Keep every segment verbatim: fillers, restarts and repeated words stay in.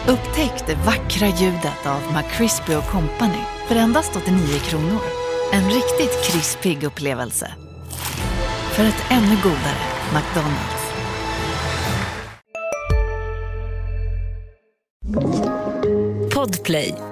Upptäck det vackra ljudet av McCrispy och Company för endast åttionio kronor. En riktigt krispig upplevelse. För ett ännu godare McDonald's. Podplay.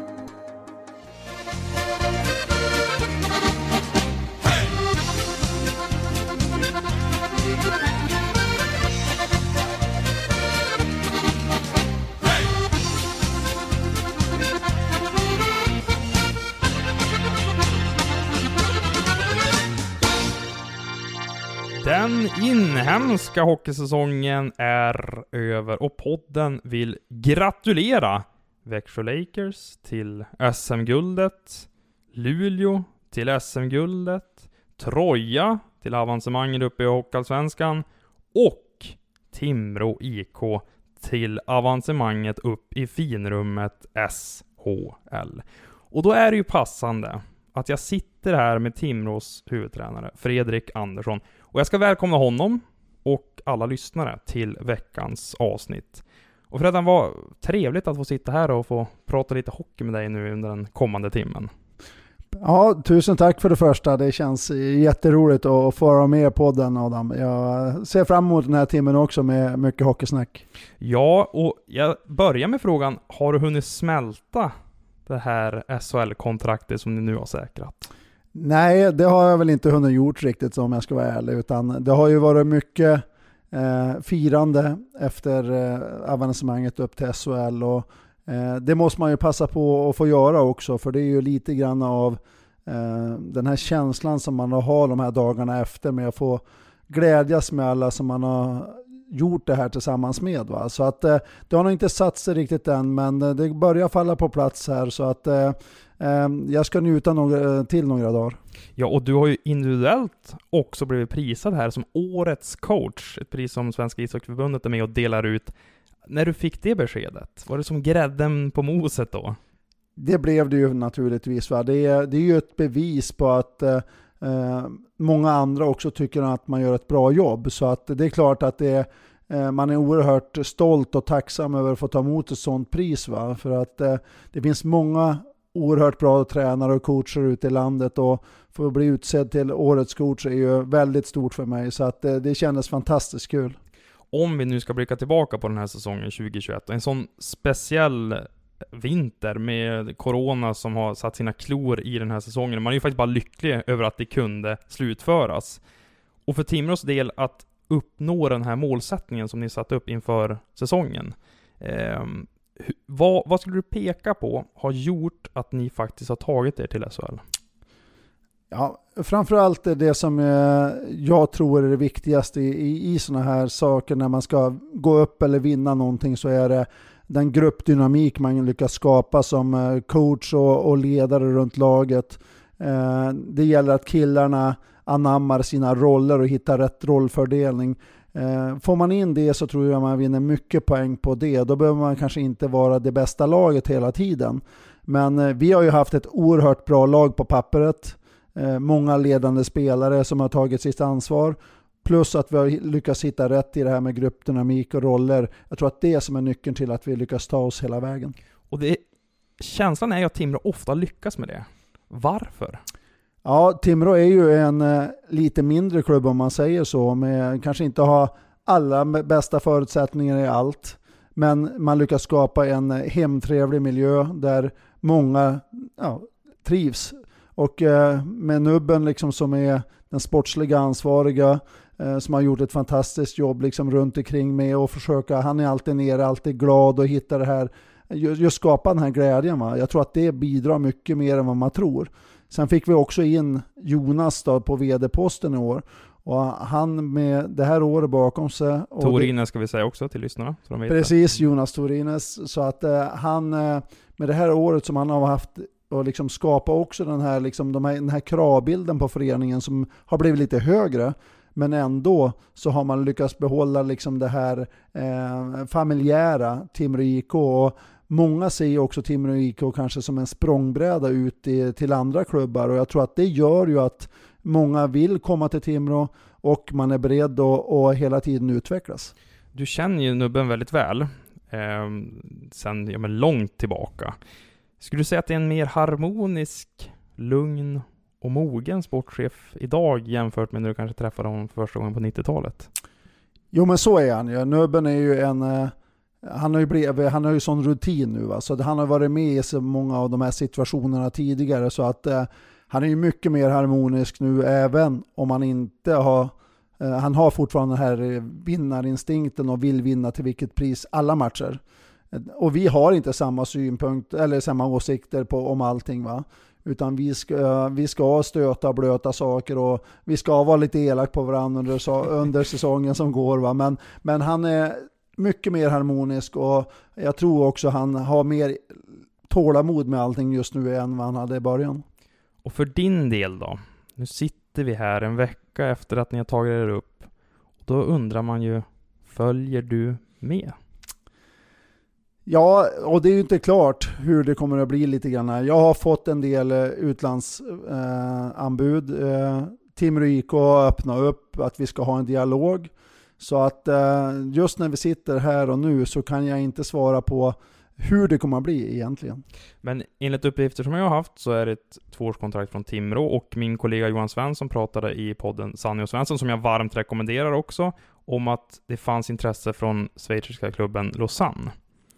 Den inhemska hockeysäsongen är över och podden vill gratulera Växjö Lakers till S M-guldet, Luleå till S M-guldet, Troja till avancemanget uppe i Hockeyallsvenskan och Timrå I K till avancemanget upp i finrummet S H L. Och då är det ju passande att jag sitter här med Timrås huvudtränare Fredrik Andersson. Och jag ska välkomna honom och alla lyssnare till veckans avsnitt. Och Fredrik, var trevligt att få sitta här och få prata lite hockey med dig nu under den kommande timmen. Ja, tusen tack för det första. Det känns jätteroligt att få vara med på podden, Adam. Jag ser fram emot den här timmen också med mycket hockeysnack. Ja, och jag börjar med frågan, har du hunnit smälta det här S H L-kontraktet som ni nu har säkrat? Nej, det har jag väl inte hunnit gjort riktigt, om jag ska vara ärlig, utan det har ju varit mycket eh, firande efter eh, avancemanget upp till S H L, och eh, det måste man ju passa på att få göra också, för det är ju lite grann av eh, den här känslan som man har de här dagarna efter, med att få glädjas med alla som man har gjort det här tillsammans med. Va? Så att eh, det har nog inte satt sig riktigt än, men eh, det börjar falla på plats här, så att eh, eh, jag ska njuta några, till några dagar. Ja, och du har ju individuellt också blivit prisad här som årets coach, ett pris som Svenska ishockeyförbundet är med och delar ut. När du fick det beskedet, var det som grädden på moset då? Det blev det ju naturligtvis. Va? Det, är, det är ju ett bevis på att eh, Uh, många andra också tycker att man gör ett bra jobb, så att det är klart att det är, uh, man är oerhört stolt och tacksam över att få ta emot ett sånt pris, va? För att uh, det finns många oerhört bra tränare och coacher ute i landet, och få bli utsedd till årets coach är ju väldigt stort för mig, så att uh, det kändes fantastiskt kul. Om vi nu ska blicka tillbaka på den här säsongen tjugohundratjugoett, en sån speciell vinter med corona som har satt sina klor i den här säsongen. Man är ju faktiskt bara lycklig över att det kunde slutföras. Och för Timrås del att uppnå den här målsättningen som ni satt upp inför säsongen. Eh, vad, vad skulle du peka på har gjort att ni faktiskt har tagit er till S H L? Ja, framförallt är det som jag tror är det viktigaste i, i, i såna här saker när man ska gå upp eller vinna någonting, så är det den gruppdynamik man lyckas skapa som coach och, och ledare runt laget. Eh, det gäller att killarna anammar sina roller och hittar rätt rollfördelning. Eh, får man in det, så tror jag man vinner mycket poäng på det. Då behöver man kanske inte vara det bästa laget hela tiden. Men eh, vi har ju haft ett oerhört bra lag på pappret. Eh, många ledande spelare som har tagit sitt ansvar. Plus att vi har lyckats hitta rätt i det här med gruppdynamik och roller. Jag tror att det är som är nyckeln till att vi lyckas ta oss hela vägen. Och det, känslan är ju att Timrå ofta lyckas med det. Varför? Ja, Timrå är ju en eh, lite mindre klubb, om man säger så. Med kanske inte ha alla bästa förutsättningar i allt. Men man lyckas skapa en hemtrevlig miljö där många ja, trivs. Och eh, med Nubben liksom, som är den sportsliga ansvariga, eh, som har gjort ett fantastiskt jobb liksom runt omkring med och försöka, han är alltid nere, alltid glad och hittar det här, just skapa den här glädjen. Va? Jag tror att det bidrar mycket mer än vad man tror. Sen fick vi också in Jonas då på vd-posten i år, och han med det här året bakom sig. Torines ska vi säga också till lyssnarna. Så de vet precis, det. Jonas Torines. Så att eh, han eh, med det här året som han har haft och liksom skapa också den här, liksom, de här, den här kravbilden på föreningen som har blivit lite högre, men ändå så har man lyckats behålla liksom det här eh, familjära Timrå I K, och många ser också Timrå I K kanske som en språngbräda ut i, till andra klubbar, och jag tror att det gör ju att många vill komma till Timrå och man är beredd att, att hela tiden utvecklas. Du känner ju Nubben väldigt väl. eh, sen ja, men långt tillbaka. Skulle du säga att det är en mer harmonisk, lugn och mogen sportchef idag jämfört med när du kanske träffade honom första gången på nittiotalet? Jo, men så är han ju. Nubben är ju en... Eh, han har ju blivit, han har ju sån rutin nu, va? Så att han har varit med i så många av de här situationerna tidigare, så att eh, han är ju mycket mer harmonisk nu, även om han inte har... Eh, han har fortfarande den här vinnarinstinkten och vill vinna till vilket pris alla matcher. Och vi har inte samma synpunkt eller samma åsikter på om allting, va? Utan vi ska, vi ska stöta och blöta saker och vi ska vara lite elak på varandra under, under säsongen som går, va? Men, men han är mycket mer harmonisk och jag tror också han har mer tålamod med allting just nu än vad han hade i början. Och för din del då? Nu sitter vi här en vecka efter att ni har tagit er upp. Och då undrar man ju, följer du med? Ja, och det är ju inte klart hur det kommer att bli lite grann. Jag har fått en del utlandsanbud. Eh, Timrå I K har öppnat upp att vi ska ha en dialog. Så att eh, just när vi sitter här och nu så kan jag inte svara på hur det kommer att bli egentligen. Men enligt uppgifter som jag har haft så är det ett tvåårskontrakt från Timrå, och min kollega Johan Svensson pratade i podden Sanny och Svensson, som jag varmt rekommenderar också, om att det fanns intresse från schweiziska klubben Lausanne.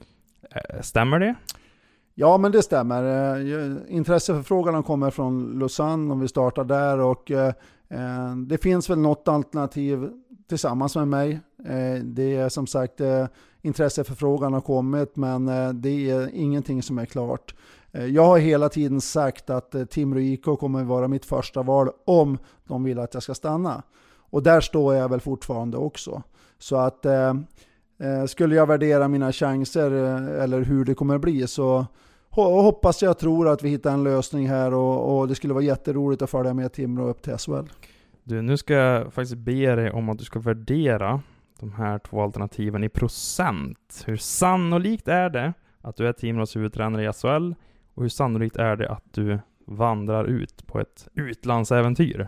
Stämmer det? Ja, men det stämmer. Intresseförfrågan kommer från Lausanne om vi startar där, och eh, det finns väl något alternativ tillsammans med mig. Eh, det är som sagt eh, intresseförfrågan har kommit, men eh, det är ingenting som är klart. Eh, jag har hela tiden sagt att eh, Timrå I K kommer vara mitt första val om de vill att jag ska stanna. Och där står jag väl fortfarande också. Så att eh, skulle jag värdera mina chanser eller hur det kommer att bli, så hoppas jag tror att vi hittar en lösning här, och, och det skulle vara jätteroligt att följa med Timrå upp till S H L. Du, nu ska jag faktiskt be dig om att du ska värdera de här två alternativen i procent. Hur sannolikt är det att du är Timrås huvudtränare i S H L, och hur sannolikt är det att du vandrar ut på ett utlandsäventyr?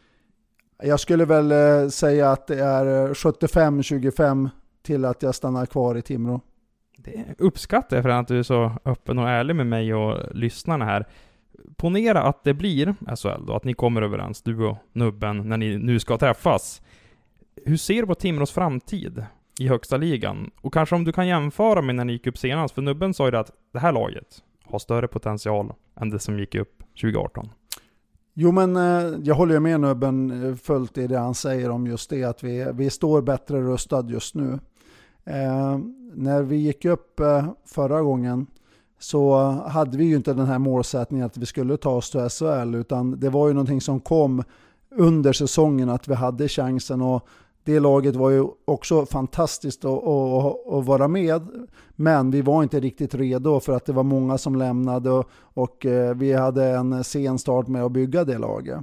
Jag skulle väl säga att det är sjuttiofem tjugofem till att jag stannar kvar i Timrå. Det uppskattar jag för att du är så öppen och ärlig med mig och lyssnarna här. Ponera att det blir S H L då, att ni kommer överens, du och Nubben, när ni nu ska träffas. Hur ser du på Timrås framtid i högsta ligan? Och kanske om du kan jämföra med när ni gick upp senast, för Nubben sa ju att det här laget har större potential än det som gick upp tjugo arton. Jo, men eh, jag håller med Nubben fullt i det han säger om just det, att vi, vi står bättre rustad just nu. Eh, när vi gick upp eh, förra gången så hade vi ju inte den här målsättningen att vi skulle ta oss till S H L, utan det var ju någonting som kom under säsongen, att vi hade chansen, och det laget var ju också fantastiskt att, att, att vara med, men vi var inte riktigt redo för att det var många som lämnade, och, och vi hade en sen start med att bygga det laget.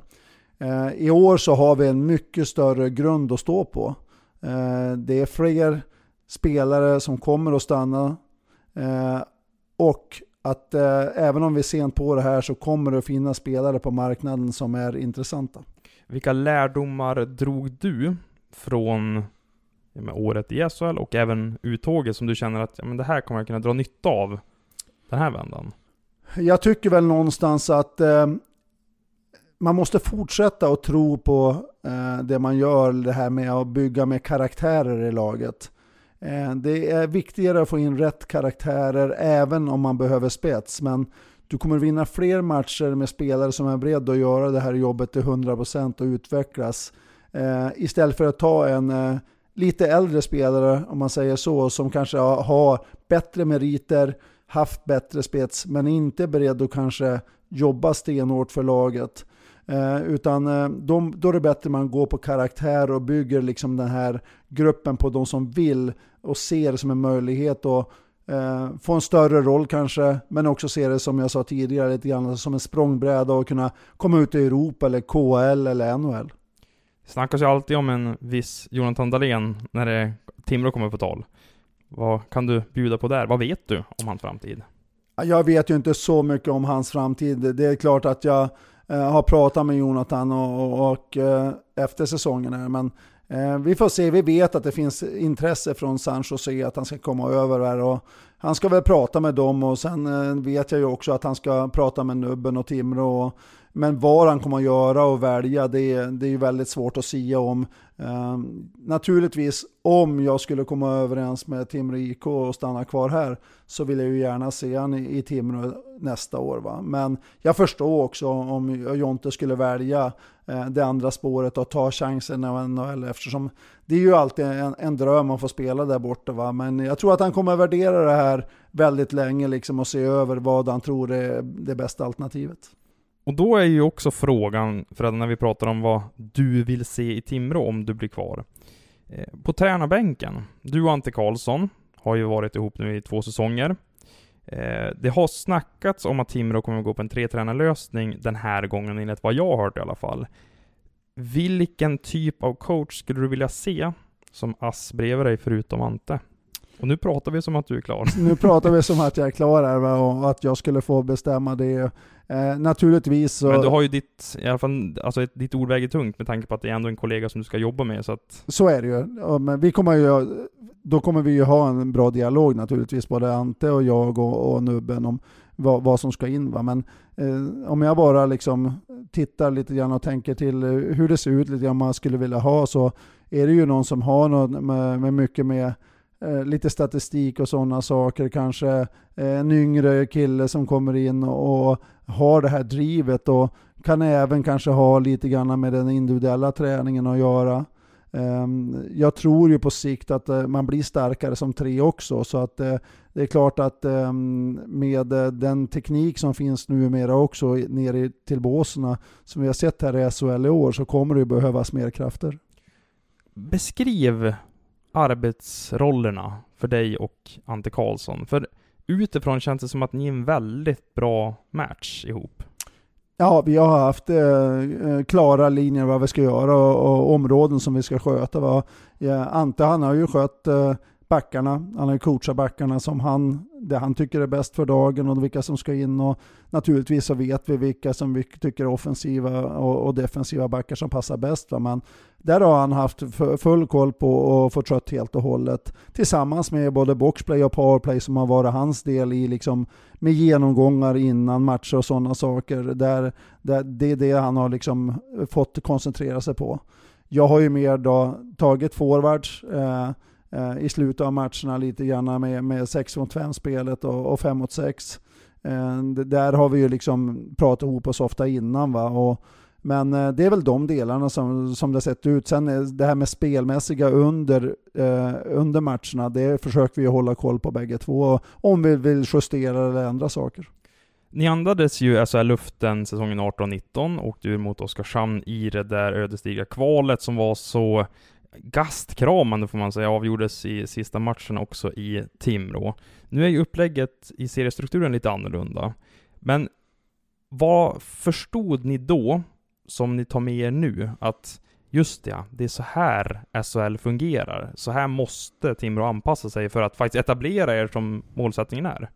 I år så har vi en mycket större grund att stå på. Det är fler spelare som kommer att stanna, och att även om vi är sent på det här så kommer det att finnas spelare på marknaden som är intressanta. Vilka lärdomar drog du från ja, med året i S H L och även uttåget som du känner att ja, men det här kommer jag kunna dra nytta av den här vändan? Jag tycker väl någonstans att eh, man måste fortsätta att tro på eh, det man gör, det här med att bygga med karaktärer i laget. Eh, det är viktigare att få in rätt karaktärer även om man behöver spets, men du kommer vinna fler matcher med spelare som är beredda att göra det här jobbet till hundra procent och utvecklas. Eh, istället för att ta en eh, lite äldre spelare, om man säger så, som kanske har, har bättre meriter, haft bättre spets, men inte är beredd att kanske jobba stenhårt för laget. Eh, utan eh, de, då är det bättre man går på karaktär och bygger liksom den här gruppen på de som vill och ser det som en möjlighet att eh, få en större roll kanske, men också ser det som jag sa tidigare lite grann som en språngbräda och kunna komma ut i Europa eller K H L eller N H L. Det snackas ju alltid om en viss Jonathan Dahlén när det Timrå kommer på tal. Vad kan du bjuda på där? Vad vet du om hans framtid? Jag vet ju inte så mycket om hans framtid. Det är klart att jag eh, har pratat med Jonathan och, och, och eh, efter säsongen här, men Eh, vi får se, vi vet att det finns intresse från San Jose att han ska komma över här, och han ska väl prata med dem, och sen eh, vet jag ju också att han ska prata med Nubben och Timrå, och, men vad han kommer att göra och välja, det, det är ju väldigt svårt att sia om. Eh, naturligtvis, om jag skulle komma överens med Timrå I K och stanna kvar här, så vill jag ju gärna se han i, i Timrå nästa år. Va? Men jag förstår också om Jonte skulle välja eh, det andra spåret och ta chansen av N H L, eftersom det är ju alltid en, en dröm att få spela där borta. Va? Men jag tror att han kommer att värdera det här väldigt länge liksom, och se över vad han tror är det bästa alternativet. Och då är ju också frågan, för att när vi pratar om vad du vill se i Timrå om du blir kvar. Eh, på tränarbänken, du och Ante Karlsson har ju varit ihop nu i två säsonger. Eh, det har snackats om att Timrå kommer att gå på en tre-tränarlösning den här gången, enligt vad jag har hört i alla fall. Vilken typ av coach skulle du vilja se som ass bredvid dig förutom Ante? Och nu pratar vi som att du är klar. Nu pratar vi som att jag är klar här, va? Och att jag skulle få bestämma det. Eh, naturligtvis så... Men du har ju ditt, i alla fall, alltså ett, ditt ord väger tungt med tanke på att det är ändå en kollega som du ska jobba med. Så, att... så är det ju. Ja, men vi kommer ju. Då kommer vi ju ha en bra dialog naturligtvis, både Ante och jag och, och Nubben om vad, vad som ska in. Va? Men eh, om jag bara liksom tittar lite grann och tänker till hur det ser ut lite grann man skulle vilja ha, så är det ju någon som har något med, med mycket med eh, lite statistik och sådana saker. Kanske eh, en yngre kille som kommer in och, och har det här drivet, och kan även kanske ha lite grann med den individuella träningen att göra. Jag tror ju på sikt att man blir starkare som tre också, så att det är klart att med den teknik som finns numera också nere till båserna som vi har sett här i S H L i år, så kommer det behövas mer krafter. Beskriv arbetsrollerna för dig och Ante Karlsson, för utifrån känns det som att ni är en väldigt bra match ihop. Ja, vi har haft eh, klara linjer vad vi ska göra och, och områden som vi ska sköta. Va? Ja, Ante, han har ju skött eh, backarna, han har ju coachat backarna som han, det han tycker är bäst för dagen och vilka som ska in, och naturligtvis så vet vi vilka som vi tycker är offensiva och, och defensiva backar som passar bäst. Va? Men där har han haft full koll på och fått skött helt och hållet tillsammans med både boxplay och powerplay som har varit hans del i liksom med genomgångar innan matcher och sådana saker. Där, där det är det han har liksom fått koncentrera sig på. Jag har ju mer då tagit forwards eh, eh, i slutet av matcherna lite grann med, med sex mot fem spelet och, och fem mot sex. Eh, där har vi ju liksom pratat ihop oss ofta innan, va? Och men det är väl de delarna som, som det sett ut. Sen det här med spelmässiga under, eh, under matcherna, det försöker vi hålla koll på bägge två om vi vill justera eller ändra saker. Ni andades ju S H L-luften säsongen arton nitton och du mot Oskarshamn i det där ödesdigra kvalet som var så gastkramande får man säga, avgjordes i sista matchen också i Timrå. Nu är ju upplägget i seriestrukturen lite annorlunda. Men vad förstod ni då som ni tar med er nu, att just det, det är så här S H L fungerar. Så här måste Timrå anpassa sig för att faktiskt etablera er som målsättningen är.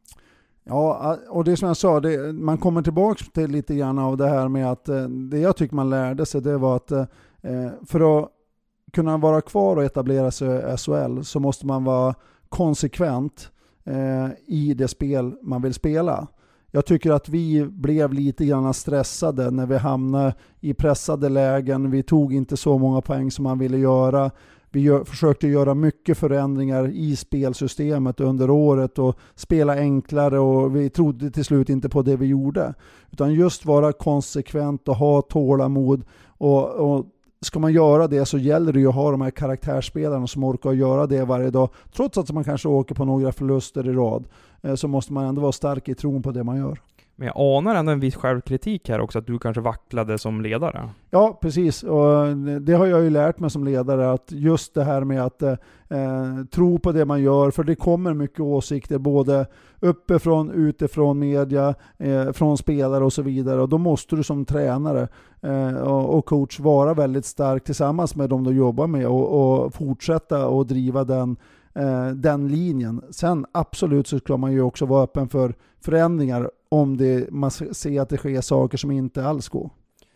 Ja, och det som jag sa, det, man kommer tillbaka till lite grann av det här med att det jag tycker man lärde sig, det var att eh, för att kunna vara kvar och etablera sig i S H L så måste man vara konsekvent eh, i det spel man vill spela. Jag tycker att vi blev lite grann stressade när vi hamnade i pressade lägen. Vi tog inte så många poäng som man ville göra. Vi gör, försökte göra mycket förändringar i spelsystemet under året och spela enklare, och vi trodde till slut inte på det vi gjorde. Utan just vara konsekvent och ha tålamod, och, och ska man göra det så gäller det ju att ha de här karaktärsspelarna som orkar göra det varje dag. Trots att man kanske åker på några förluster i rad så måste man ändå vara stark i tron på det man gör. Men jag anar ändå en viss självkritik här också, att du kanske vacklade som ledare. Ja, precis. Och det har jag ju lärt mig som ledare, att just det här med att eh, tro på det man gör, för det kommer mycket åsikter både uppifrån, utifrån media, eh, från spelare och så vidare. Och då måste du som tränare eh, och, och coach vara väldigt stark tillsammans med dem du jobbar med och, och fortsätta och driva den den linjen. Sen absolut så ska man ju också vara öppen för förändringar om det, man ser att det sker saker som inte alls går.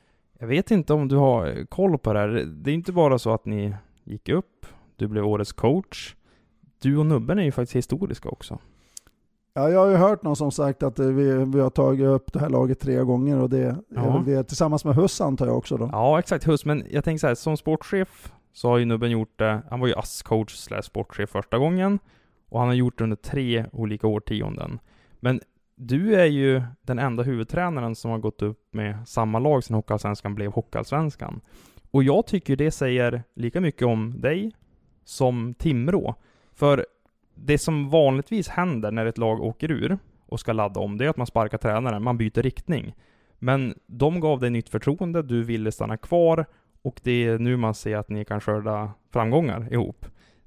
Jag vet inte om du har koll på det här. Det är inte bara så att ni gick upp, du blev årets coach. Du och Nubben är ju faktiskt historiska också. Ja, jag har ju hört någon som sagt att vi, vi har tagit upp det här laget tre gånger och det Ja. är väl det tillsammans med Huss antar jag också då. Ja, exakt. Hus, men jag tänker så här, som sportchef så har ju Nubben gjort det. Han var ju A S-coach slash sportchef första gången och han har gjort det under tre olika årtionden. Men du är ju den enda huvudtränaren som har gått upp med samma lag sedan Hockeyallsvenskan blev Hockeyallsvenskan. Och jag tycker det säger lika mycket om dig som Timrå. För det som vanligtvis händer när ett lag åker ur och ska ladda om, det är att man sparkar tränaren, man byter riktning. Men de gav dig nytt förtroende, du ville stanna kvar och det är nu man ser att ni kan skörda framgångar ihop.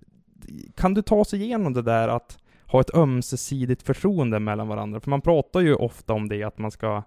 Kan du ta sig igenom det där att ha ett ömsesidigt förtroende mellan varandra? För man pratar ju ofta om det, att man ska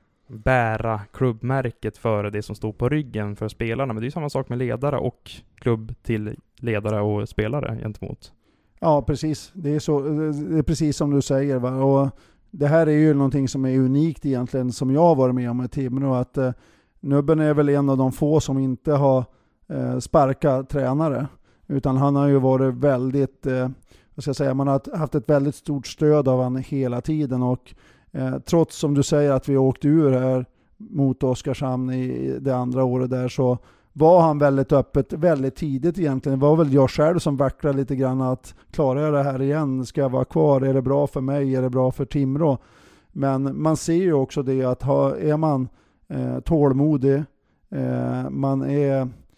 bära klubbmärket före det som står på ryggen för spelarna. Men det är ju samma sak med ledare och klubb till ledare och spelare gentemot. Ja, precis. Det är, så, det är precis som du säger. Va? Och det här är ju någonting som är unikt egentligen som jag har varit med om i Timrå. Att eh, Nubben är väl en av de få som inte har eh, sparkat tränare. Utan han har ju varit väldigt, eh, vad ska jag säga, man har haft ett väldigt stort stöd av han hela tiden. Och eh, trots som du säger att vi åkte ur här mot Oskarshamn i det andra året där, så var han väldigt öppet väldigt tidigt egentligen. Det var väl jag själv som vacklade lite grann att klarar jag det här igen? Ska jag vara kvar? Är det bra för mig? Är det bra för Timrå? Men man ser ju också det att ha, är man eh, tålmodig, eh, man är,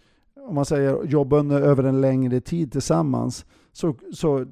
om man säger jobbar över en längre tid tillsammans, så, så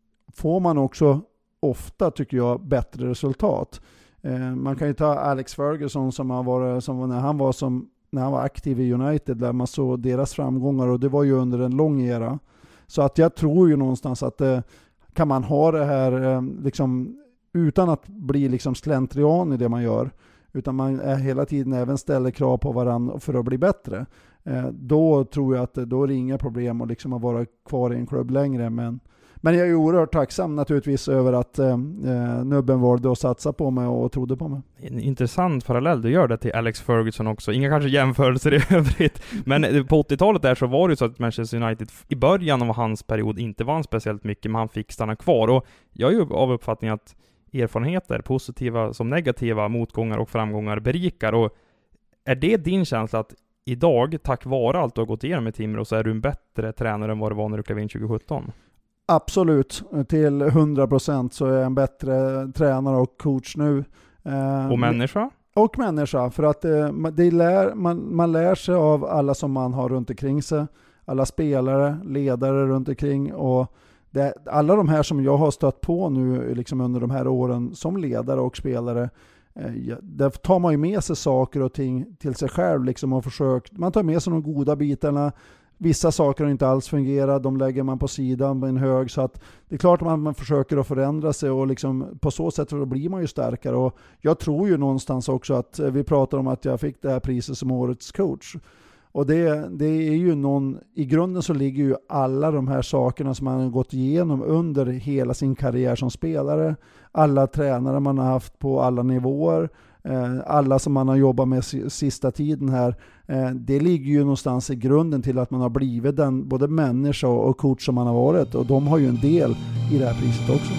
får man också ofta, tycker jag, bättre resultat. Eh, man kan ju ta Alex Ferguson som, har varit, som när han var som när han var aktiv i United, där man såg deras framgångar, och det var ju under en lång era. Så att jag tror ju någonstans att eh, kan man ha det här eh, liksom, utan att bli liksom slentrian i det man gör, utan man är hela tiden även ställer krav på varandra för att bli bättre, eh, då tror jag att då är det inga problem att liksom vara kvar i en klubb längre. Men Men jag är ju oerhört tacksam naturligtvis över att eh, Nubben valde att satsa på mig och trodde på mig. En intressant parallell, du gör det till Alex Ferguson också. Inga kanske jämförelser i övrigt. Men på åttiotalet där så var det så att Manchester United i början av hans period inte vann speciellt mycket, men han fick stanna kvar. Och jag är ju av uppfattningen att erfarenheter, positiva som negativa, motgångar och framgångar berikar. Och är det din känsla att idag, tack vare allt du har gått igenom med Timrå, så är du en bättre tränare än vad du var när du klev in tjugosjutton? Absolut, till hundra procent så är jag en bättre tränare och coach nu. Och människa? Och människa, för att det lär, man, man lär sig av alla som man har runt omkring sig. Alla spelare, ledare runt omkring, och det, alla de här som jag har stött på nu liksom under de här åren som ledare och spelare, där tar man ju med sig saker och ting till sig själv liksom, och försökt, man tar med sig de goda bitarna. Vissa saker har inte alls fungerat, de lägger man på sidan med en hög, så att det är klart att man, man försöker att förändra sig, och liksom på så sätt så blir man ju starkare. Och jag tror ju någonstans också att vi pratar om att jag fick det här priset som årets coach, och det, det är ju någon, i grunden så ligger ju alla de här sakerna som man har gått igenom under hela sin karriär som spelare, alla tränare man har haft på alla nivåer, alla som man har jobbat med sista tiden här, det ligger ju någonstans i grunden till att man har blivit den både människa och coach som man har varit, och de har ju en del i det här priset också.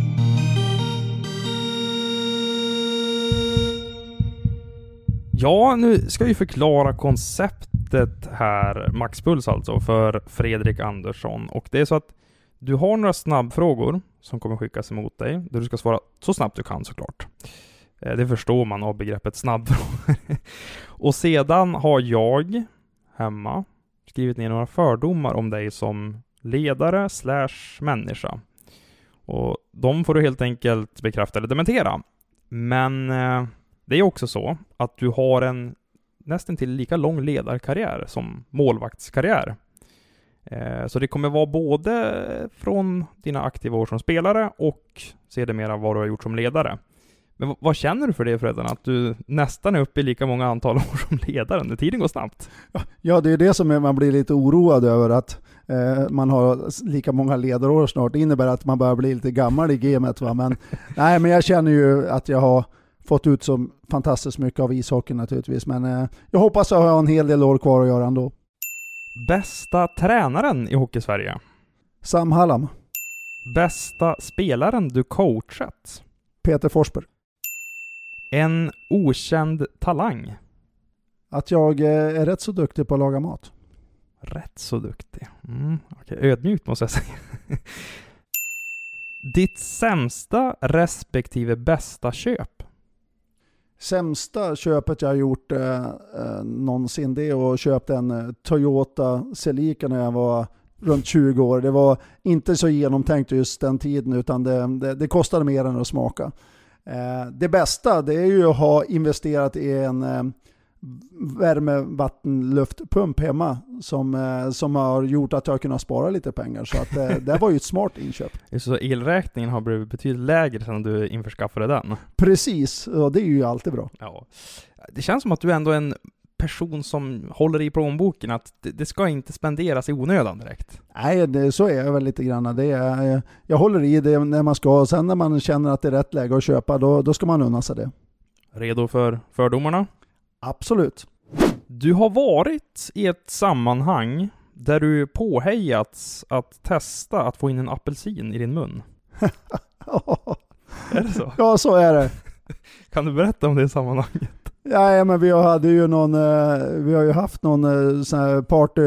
Ja, nu ska vi förklara konceptet här, Maxpuls alltså, för Fredrik Andersson. Och det är så att du har några snabbfrågor som kommer skickas emot dig, där du ska svara så snabbt du kan såklart. Det förstår man av begreppet snabbfrågor. Och sedan har jag hemma skrivit ner några fördomar om dig som ledare slash människa. Och de får du helt enkelt bekräfta eller dementera. Men eh, det är också så att du har en nästan till lika lång ledarkarriär som målvaktskarriär. Eh, så det kommer vara både från dina aktiva år som spelare och sedermera vad du har gjort som ledare. Men vad känner du för det, Freddan? Att du nästan är uppe i lika många antal år som ledare när tiden går snabbt? Ja, det är det som är, man blir lite oroad över, att eh, man har lika många ledarår snart. Det innebär att man börjar bli lite gammal i gamet, va? Men, nej, men jag känner ju att jag har fått ut så fantastiskt mycket av ishockey naturligtvis. Men eh, jag hoppas att jag har en hel del år kvar att göra ändå. Bästa tränaren i Hockey-Sverige? Sam Hallam. Bästa spelaren du coachat? Peter Forsberg. En okänd talang? Att jag eh, är rätt så duktig på att laga mat. Rätt så duktig. Mm, okay. Ödmjukt måste jag säga. Ditt sämsta respektive bästa köp? Sämsta köpet jag har gjort eh, eh, någonsin, det är att köpa en Toyota Celica när jag var runt tjugo år. Det var inte så genomtänkt just den tiden, utan det, det, det kostade mer än att smaka. Eh, det bästa, det är ju att ha investerat i en eh, värme, vatten, luftpump hemma som, eh, som har gjort att jag kunnat spara lite pengar. Så att, eh, det var ju ett smart inköp. Så elräkningen har blivit betydligt lägre sedan du införskaffade den? Precis, och det är ju alltid bra. Ja. Det känns som att du ändå är en person som håller i plånboken, att det, det ska inte spenderas i onödan direkt. Nej, det, så är jag väl lite grann. Det är, jag håller i det när man ska, och sen när man känner att det är rätt läge att köpa, då, då ska man unna sig det. Redo för fördomarna? Absolut. Du har varit i ett sammanhang där du påhejats att testa att få in en apelsin i din mun. Är det så? Ja, så är det. Kan du berätta om det sammanhanget? Ja, men vi hade ju någon, vi har ju haft någon sån här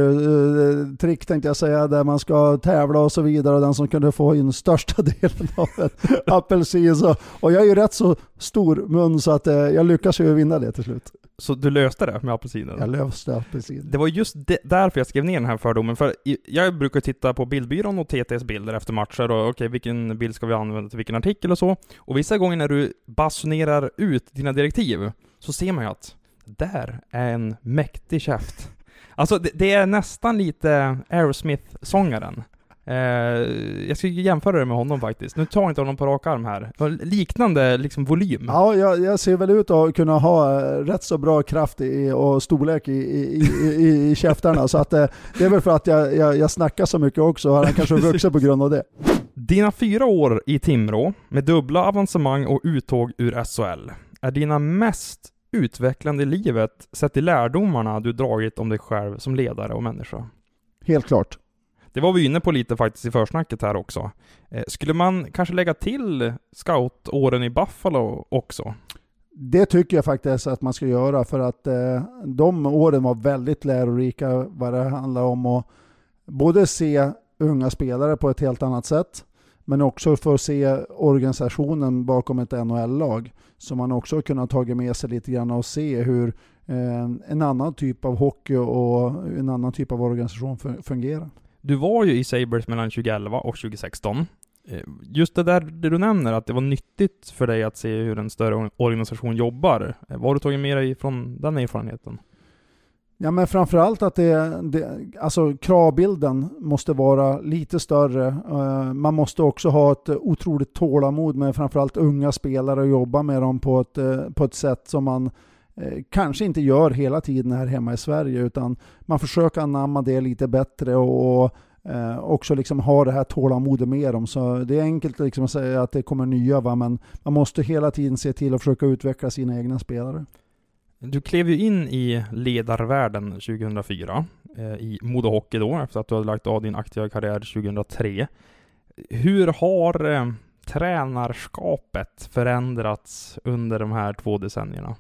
partytrick tänkte jag säga, där man ska tävla och så vidare, och den som kunde få in största delen av en apelsin. Så, och jag är ju rätt så stor mun, så att jag lyckas ju vinna det till slut. Så du löste det med apelsinen? Jag löste apelsinen. Det var just det, därför jag skrev ner den här fördomen. För jag brukar titta på bildbyrån och T T:s bilder efter matcher. Och okej, okay, vilken bild ska vi använda till vilken artikel och så. Och vissa gånger när du basunerar ut dina direktiv, så ser man ju att där är en mäktig käft. Alltså det, det är nästan lite Aerosmith-sångaren. Eh, jag ska jämföra det med honom faktiskt. Nu tar jag inte honom på rak arm här. Liknande liksom volym. Ja, jag, jag ser väl ut att kunna ha rätt så bra kraft i, och storlek i, i, i, i käftarna. Så att det, det är väl för att jag, jag, jag snackar så mycket också. Han kanske vuxit på grund av det. Dina fyra år i Timrå med dubbla avancemang och uttåg ur S H L är dina mest utvecklande i livet sett i lärdomarna du dragit om dig själv som ledare och människa. Helt klart. Det var vi inne på lite faktiskt i försnacket här också. Eh, skulle man kanske lägga till scoutåren i Buffalo också? Det tycker jag faktiskt att man ska göra, för att eh, de åren var väldigt lärorika vad det handlar om att både se unga spelare på ett helt annat sätt, men också för att se organisationen bakom ett N H L-lag, så man också kunnat ta med sig lite grann och se hur eh, en annan typ av hockey och en annan typ av organisation fungerar. Du var ju i Sabres mellan tjugoelva och tjugohundrasexton. Just det där det du nämner, att det var nyttigt för dig att se hur en större organisation jobbar. Vad har du tagit med dig från den erfarenheten? Ja, men framförallt att det, det, alltså kravbilden måste vara lite större. Uh, man måste också ha ett otroligt tålamod med framförallt unga spelare och jobba med dem på ett, uh, på ett sätt som man uh, kanske inte gör hela tiden här hemma i Sverige, utan man försöker anamma det lite bättre och, och uh, också liksom ha det här tålamodet med dem. Så det är enkelt liksom att säga att det kommer nya, va? Men man måste hela tiden se till att försöka utveckla sina egna spelare. Du klev ju in i ledarvärlden tjugohundrafyra eh, i Modo Hockey då, efter att du hade lagt av din aktiva karriär tjugohundratre. Hur har eh, tränarskapet förändrats under de här två decennierna?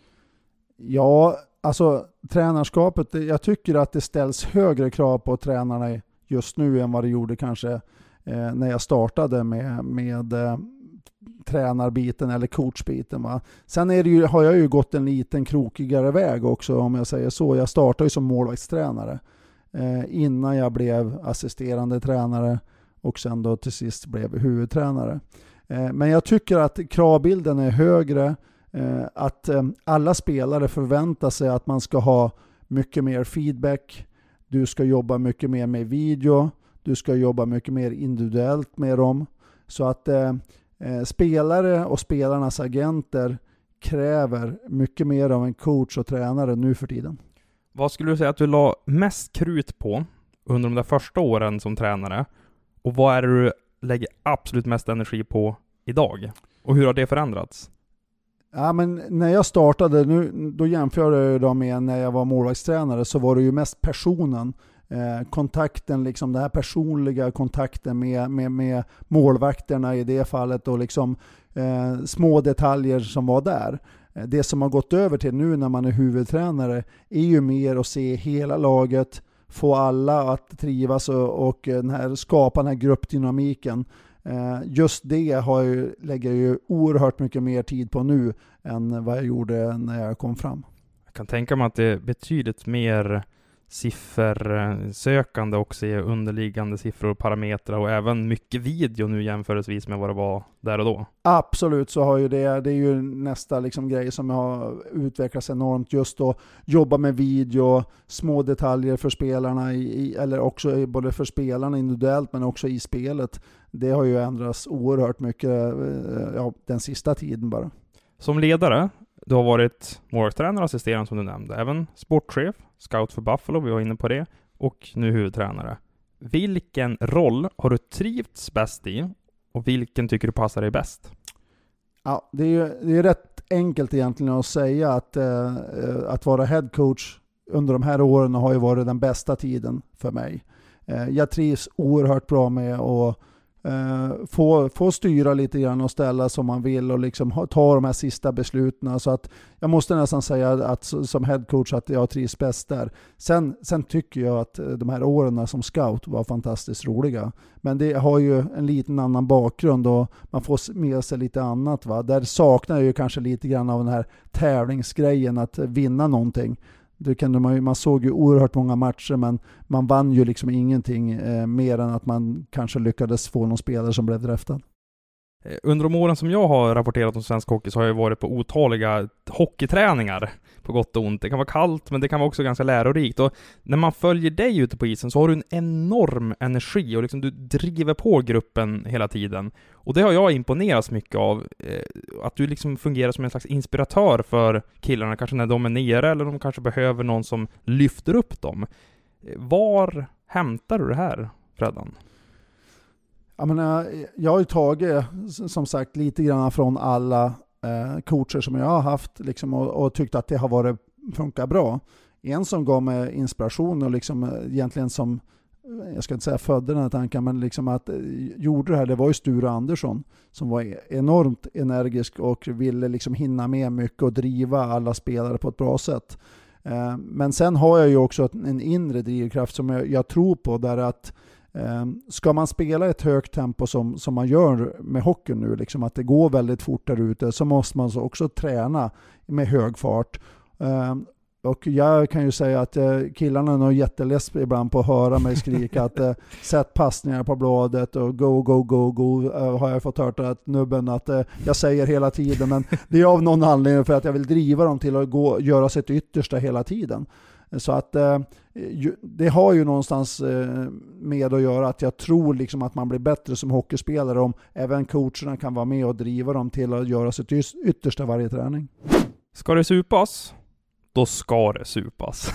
Ja, alltså tränarskapet, jag tycker att det ställs högre krav på tränarna just nu än vad det gjorde kanske eh, när jag startade med, med eh, tränarbiten eller coachbiten. Va? Sen är det ju, har jag ju gått en liten krokigare väg också, om jag säger så. Jag startade ju som målvaktstränare eh, innan jag blev assisterande tränare och sen då till sist blev huvudtränare. Eh, men jag tycker att kravbilden är högre, eh, att eh, alla spelare förväntar sig att man ska ha mycket mer feedback, du ska jobba mycket mer med video, du ska jobba mycket mer individuellt med dem, så att eh, spelare och spelarnas agenter kräver mycket mer av en coach och tränare nu för tiden. Vad skulle du säga att du la mest krut på under de där första åren som tränare? Och vad är det du lägger absolut mest energi på idag? Och hur har det förändrats? Ja, men när jag startade, nu, då jämför jag då med när jag var målvaktstränare, så var det ju mest personen. Eh, kontakten, liksom den här personliga kontakten med, med, med målvakterna i det fallet och liksom eh, små detaljer som var där. Eh, det som har gått över till nu när man är huvudtränare är ju mer att se hela laget, få alla att trivas och, och den här, skapa den här gruppdynamiken. Eh, just det har jag, lägger jag ju oerhört mycket mer tid på nu än vad jag gjorde när jag kom fram. Jag kan tänka mig att det är betydligt mer siffersökande också i underliggande siffror och parametrar och även mycket video nu jämförelsevis med vad det var där och då. Absolut, så har ju det, det är ju nästa liksom grej som har utvecklats enormt, just att jobba med video, små detaljer för spelarna i, eller också både för spelarna individuellt men också i spelet. Det har ju ändrats oerhört mycket, ja, den sista tiden bara. Som ledare, du har varit målvaktstränare och assisterande som du nämnde, även sportchef, scout för Buffalo, vi var inne på det, och nu huvudtränare. Vilken roll har du trivts bäst i och vilken tycker du passar dig bäst? Ja, det är ju det är rätt enkelt egentligen att säga att, eh, att vara head coach under de här åren har ju varit den bästa tiden för mig. Eh, jag trivs oerhört bra med att Uh, få, få styra lite grann och ställa som man vill och liksom ha, ta de här sista besluten. Så att jag måste nästan säga att som headcoach att jag trivs bäst där. Sen, sen tycker jag att de här åren som scout var fantastiskt roliga. Men det har ju en liten annan bakgrund och man får med sig lite annat. Va? Där saknar jag ju kanske lite grann av den här tävlingsgrejen att vinna någonting. Det kunde man, man såg ju oerhört många matcher men man vann ju liksom ingenting eh, mer än att man kanske lyckades få någon spelare som blev draftad. Under de åren som jag har rapporterat om svensk hockey så har jag varit på otaliga hockeyträningar på gott och ont. Det kan vara kallt men det kan vara också ganska lärorikt. Och när man följer dig ute på isen så har du en enorm energi och liksom du driver på gruppen hela tiden. Och det har jag imponerats mycket av. Eh, att du liksom fungerar som en slags inspiratör för killarna, kanske när de är nere eller de kanske behöver någon som lyfter upp dem. Var hämtar du det här, Freddan? Jag, menar, jag har ju tagit som sagt lite grann från alla eh, coacher som jag har haft liksom, och, och tyckt att det har varit, funkat bra. En som gav mig inspiration och liksom, egentligen som, jag ska inte säga födde den här tanken, men liksom att gjorde det här, det var ju Sture Andersson som var enormt energisk och ville liksom hinna med mycket och driva alla spelare på ett bra sätt. Eh, men sen har jag ju också en inre drivkraft som jag, jag tror på, där att ska man spela ett högt tempo som, som man gör med hockeyn nu, liksom att det går väldigt fort där ute, så måste man också träna med hög fart. Och jag kan ju säga att killarna är nog jätteless ibland på att höra mig skrika att sätt passningar på bladet och go, go, go, go har jag fått hört att nubben att jag säger hela tiden, men det är av någon anledning för att jag vill driva dem till att gå, göra sitt yttersta hela tiden. Så att eh, det har ju någonstans eh, med att göra att jag tror liksom att man blir bättre som hockeyspelare om även coacherna kan vara med och driva dem till att göra sitt yttersta varje träning. Ska det supas? Då ska det supas.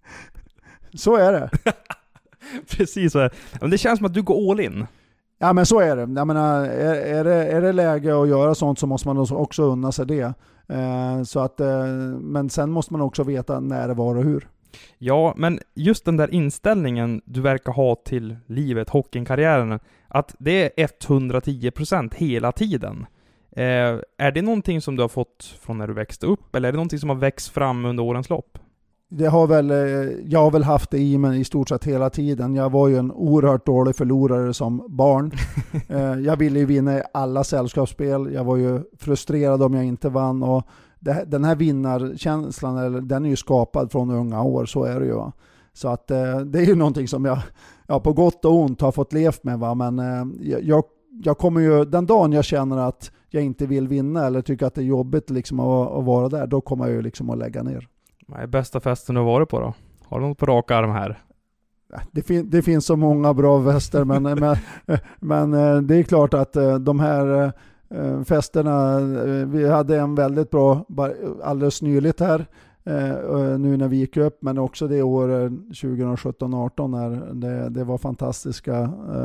Så är det. Precis så är det. Men det känns som att du går all in. Ja, men så är det. Jag menar, är, är det. Är det läge att göra sånt så måste man också unna sig det. Eh, så att, eh, men sen måste man också veta när det var och hur. Ja, men just den där inställningen du verkar ha till livet, hockeykarriären, att det är hundratio procent hela tiden. Eh, är det någonting som du har fått från när du växte upp, eller är det någonting som har växt fram under årens lopp? Det har väl, jag har väl haft det i mig i stort sett hela tiden. Jag var ju en oerhört dålig förlorare som barn. Jag ville ju vinna alla sällskapsspel. Jag var ju frustrerad om jag inte vann. Och det, den här vinnarkänslan, den är ju skapad från unga år, så är det ju. Va? Så att det är ju någonting som jag, ja, på gott och ont har fått levt med. Va? Men jag, jag kommer ju, den dagen jag känner att jag inte vill vinna eller tycker att det är jobbigt liksom att, att vara där, då kommer jag ju liksom att lägga ner. Vad är bästa festen du har varit på då? Har du något på rak arm här? Det, fin- det finns så många bra fester, men, men, men det är klart att de här festerna, vi hade en väldigt bra alldeles nyligt här eh, nu när vi gick upp, men också det året tjugo sjutton arton när det, det var fantastiska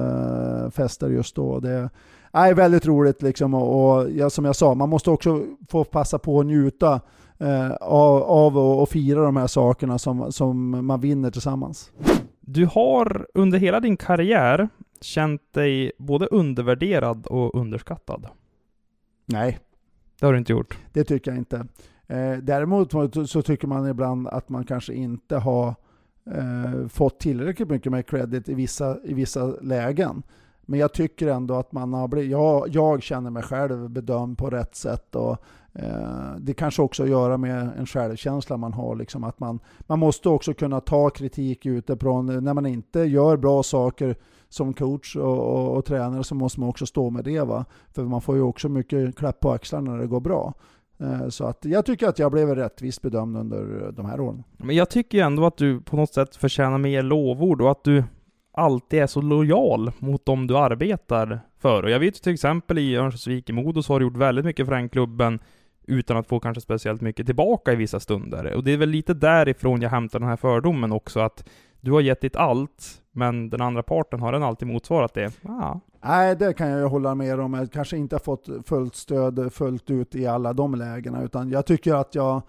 eh, fester just då. Det är väldigt roligt liksom, och, och ja, som jag sa, man måste också få passa på att njuta eh, av, av och, och fira de här sakerna som, som man vinner tillsammans. Du har under hela din karriär känt dig både undervärderad och underskattad? Nej. Det har du inte gjort? Det tycker jag inte. Eh, däremot så tycker man ibland att man kanske inte har eh, fått tillräckligt mycket med credit i vissa, i vissa lägen. Men jag tycker ändå att man har blivit, jag, jag känner mig själv bedömd på rätt sätt, och eh, det kanske också att göra med en självkänsla man har, liksom att man, man måste också kunna ta kritik utifrån. När man inte gör bra saker som coach och, och, och tränare, så måste man också stå med det, va? För man får ju också mycket klapp på axlarna när det går bra. Eh, så att jag tycker att jag blev rättvist bedömd under de här åren. Men jag tycker ändå att du på något sätt förtjänar mer lovord, och att du alltid är så lojal mot dem du arbetar för. Och jag vet till exempel i Örnsköldsvik i Modo så har du gjort väldigt mycket för den klubben utan att få kanske speciellt mycket tillbaka i vissa stunder. Och det är väl lite därifrån jag hämtar den här fördomen också, att du har gett ditt allt, men den andra parten har den alltid motsvarat det. Ah. Nej, det kan jag hålla med om. Jag kanske inte har fått fullt stöd fullt ut i alla de lägena, utan jag tycker att jag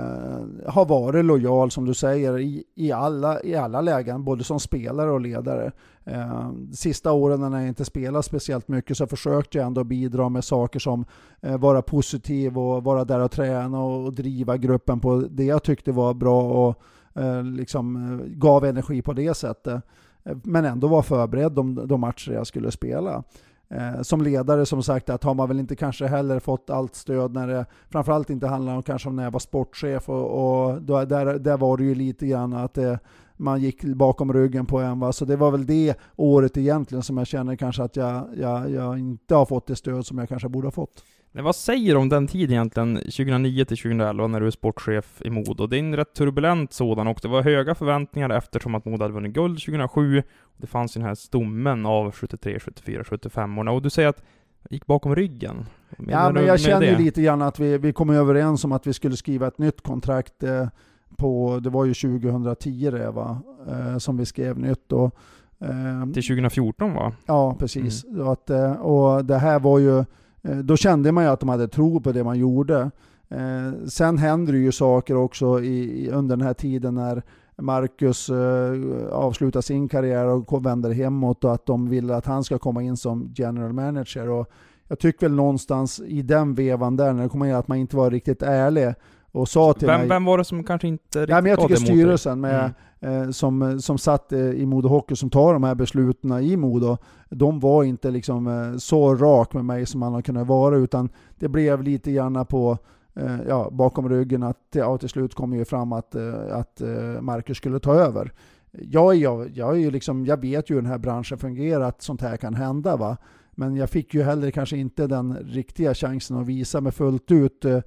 Uh, har varit lojal, som du säger, i, i, alla, i alla lägen, både som spelare och ledare. Uh, sista åren när jag inte spelar speciellt mycket så försökte jag ändå bidra med saker som uh, vara positiv och vara där och träna och, och driva gruppen på det jag tyckte var bra, och uh, liksom uh, gav energi på det sättet. Uh, men ändå var förberedd de, de matcher jag skulle spela. Eh, som ledare, som sagt, att har man väl inte kanske heller fått allt stöd när det framförallt inte handlar om kanske om när jag var sportchef, och, och då, där, där var det ju lite grann att det, man gick bakom ryggen på en, va? Så det var väl det året egentligen som jag känner kanske att jag, jag, jag inte har fått det stöd som jag kanske borde ha fått. Men vad säger du om den tiden egentligen, tjugohundranio till tjugohundraelva, när du är sportchef i Modo? Det är en rätt turbulent sådan, och det var höga förväntningar eftersom att Modo hade vunnit guld tjugohundrasju. Det fanns ju den här stommen av sjuttiotre, sjuttiofyra, sjuttiofem-orna, och du säger att det gick bakom ryggen. Ja, men jag känner ju lite grann att vi, vi kom överens om att vi skulle skriva ett nytt kontrakt eh, på, det var ju tjugohundratio det, va? Eh, som vi skrev nytt. Och, eh, till tjugohundrafjorton, va? Ja, precis. Mm. Och, att, och det här var ju, då kände man ju att de hade tro på det man gjorde. Eh, sen händer det ju saker också i, i, under den här tiden när Marcus eh, avslutar sin karriär och vänder hemåt, och att de vill att han ska komma in som general manager. Och jag tycker väl någonstans i den vevan där, när det kommer in, att man inte var riktigt ärlig och sa till vem, mig... Vem var det som kanske inte riktigt... Ja, men jag tycker styrelsen med, mm. eh, som, som satt eh, i Modo Hockey, som tar de här besluten i Modo, de var inte liksom eh, så rak med mig som man har kunnat vara, utan det blev lite grann på eh, ja, bakom ryggen, att ja, till slut kom ju fram att, eh, att eh, Marcus skulle ta över. Jag, jag, jag, är ju liksom, jag vet ju hur den här branschen fungerar, att sånt här kan hända, va? Men jag fick ju heller kanske inte den riktiga chansen att visa mig fullt ut eh,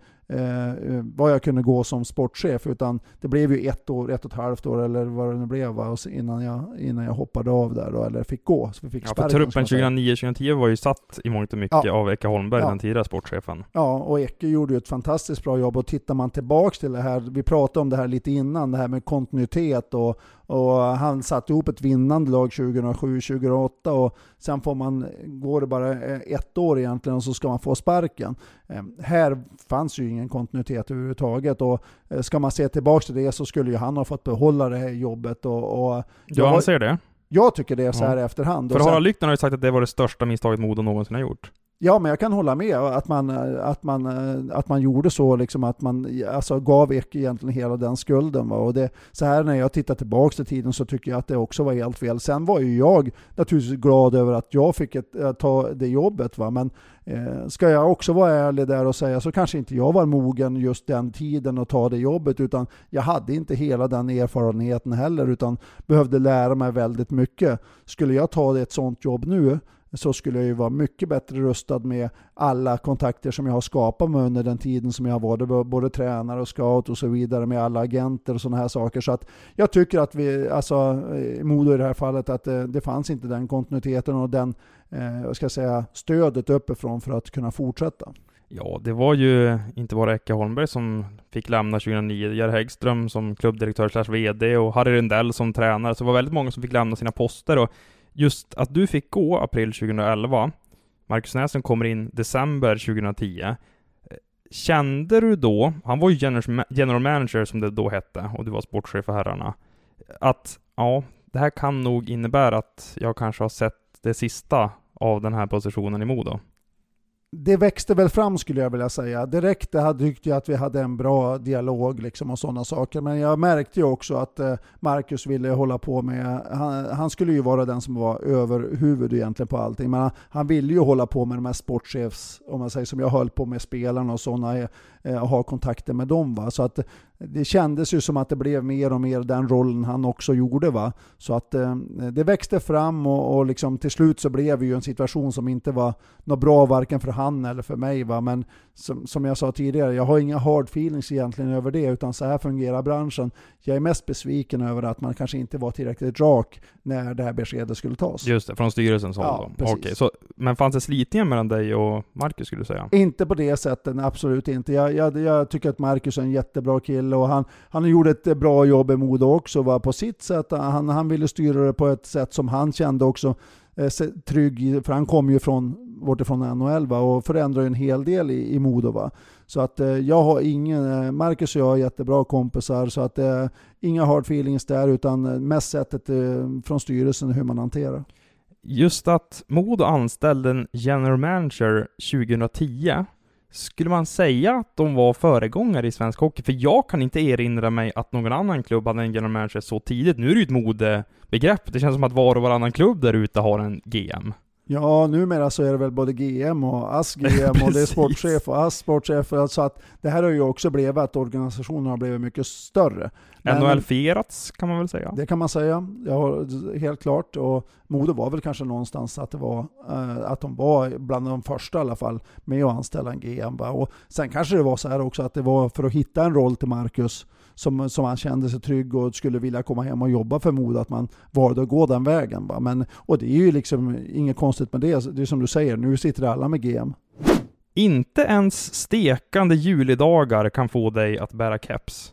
eh, vad jag kunde gå som sportchef, utan det blev ju ett år, ett och ett halvt år eller vad det nu blev, va? Och innan, jag, innan jag hoppade av där då, eller fick gå. Så vi fick ja, för truppen tjugohundranio tjugohundratio var ju satt i mångt och mycket ja. av Ecke Holmberg, ja. den tidigare sportchefen. Ja, och Ecke gjorde ju ett fantastiskt bra jobb, och tittar man tillbaks till det här, vi pratade om det här lite innan, det här med kontinuitet, och Och han satte ihop ett vinnande lag tjugohundrasju tjugohundraåtta, och sen får man, går det bara ett år egentligen, och så ska man få sparken. Eh, här fanns ju ingen kontinuitet överhuvudtaget, och eh, ska man se tillbaka till det, så skulle ju han ha fått behålla det här jobbet. Och, och du anser det? Jag tycker det är så här ja. efterhand. För Harald Lyckner har ju sagt att det var det största misstaget Modo någonsin har gjort. Ja, men jag kan hålla med att man, att man, att man gjorde så, liksom att man alltså gav Ecke egentligen hela den skulden. Va? Och det, så här när jag tittar tillbaka till tiden, så tycker jag att det också var helt fel. Sen var ju jag naturligtvis glad över att jag fick ett, ta det jobbet. Va? Men eh, ska jag också vara ärlig där och säga, så kanske inte jag var mogen just den tiden att ta det jobbet, utan jag hade inte hela den erfarenheten heller, utan behövde lära mig väldigt mycket. Skulle jag ta ett sånt jobb nu, så skulle jag ju vara mycket bättre rustad med alla kontakter som jag har skapat med under den tiden som jag har varit både tränare och scout och så vidare, med alla agenter och sådana här saker. Så att jag tycker att vi, alltså i Modo i det här fallet, att det, det fanns inte den kontinuiteten och den, eh, vad ska jag säga, stödet uppifrån för att kunna fortsätta. Ja, det var ju inte bara Ecke Holmberg som fick lämna tjugohundranio. Jerry Häggström som klubbdirektör slash vd och Harry Rundell som tränare. Så det var väldigt många som fick lämna sina poster. Och just att du fick gå april tjugohundraelva, Marcus Näslund kommer in december tjugohundratio. Kände du då, han var ju general manager som det då hette och du var sportchef för herrarna, att ja, det här kan nog innebära att jag kanske har sett det sista av den här positionen i Modo? Det växte väl fram skulle jag vilja säga. Direkt hade tyckte jag att vi hade en bra dialog liksom och sådana saker. Men jag märkte ju också att Marcus ville hålla på med, han, han skulle ju vara den som var överhuvud egentligen på allting. Men han, han ville ju hålla på med de här sportchefs, om man säger, som jag höll på med spelarna och sådana, och ha kontakter med dem. Va? Så att det kändes ju som att det blev mer och mer den rollen han också gjorde. Va? Så att eh, det växte fram och, och liksom till slut så blev det ju en situation som inte var något bra varken för han eller för mig. Va? Men som, som jag sa tidigare, jag har inga hard feelings egentligen över det, utan så här fungerar branschen. Jag är mest besviken över att man kanske inte var tillräckligt rak när det här beskedet skulle tas. Just det, från styrelsens håll. Ja, då. Okej, så, men fanns det slitningar mellan dig och Marcus skulle du säga? Inte på det sättet, absolut inte. Jag, jag, jag tycker att Marcus är en jättebra kille och han, han gjorde ett bra jobb i Modo också, var på sitt sätt. Han, han ville styra det på ett sätt som han kände också eh, trygg, för han kom ju från bortifrån N H L va, och förändrade en hel del i, i Modo. Va. Så att eh, jag har ingen, Marcus och jag är jättebra kompisar, så att eh, inga hard feelings där, utan mest sättet eh, från styrelsen hur man hanterar. Just att Modo anställde en general manager tjugohundratio, skulle man säga att de var föregångare i svensk hockey? För jag kan inte erinra mig att någon annan klubb hade en general manager så tidigt. Nu är det ju ett modebegrepp. Det känns som att var och varannan klubb där ute har en G M. Ja, numera så är det väl både G M och A S G M och det är sportchef och A S sportchef. Så att det här har ju också blivit att organisationen har blivit mycket större. N H L-fierats kan man väl säga? Det kan man säga, ja, helt klart. Och Modo var väl kanske någonstans att det var äh, att de var bland de första i alla fall med att anställa en G M. Va? Och sen kanske det var så här också att det var för att hitta en roll till Marcus som, som han kände sig trygg och skulle vilja komma hem och jobba för Modo, att man valde att gå den vägen. Va? Men, och det är ju liksom inget konstigt med det. Det är som du säger, nu sitter alla med G M. Inte ens stekande julidagar kan få dig att bära keps.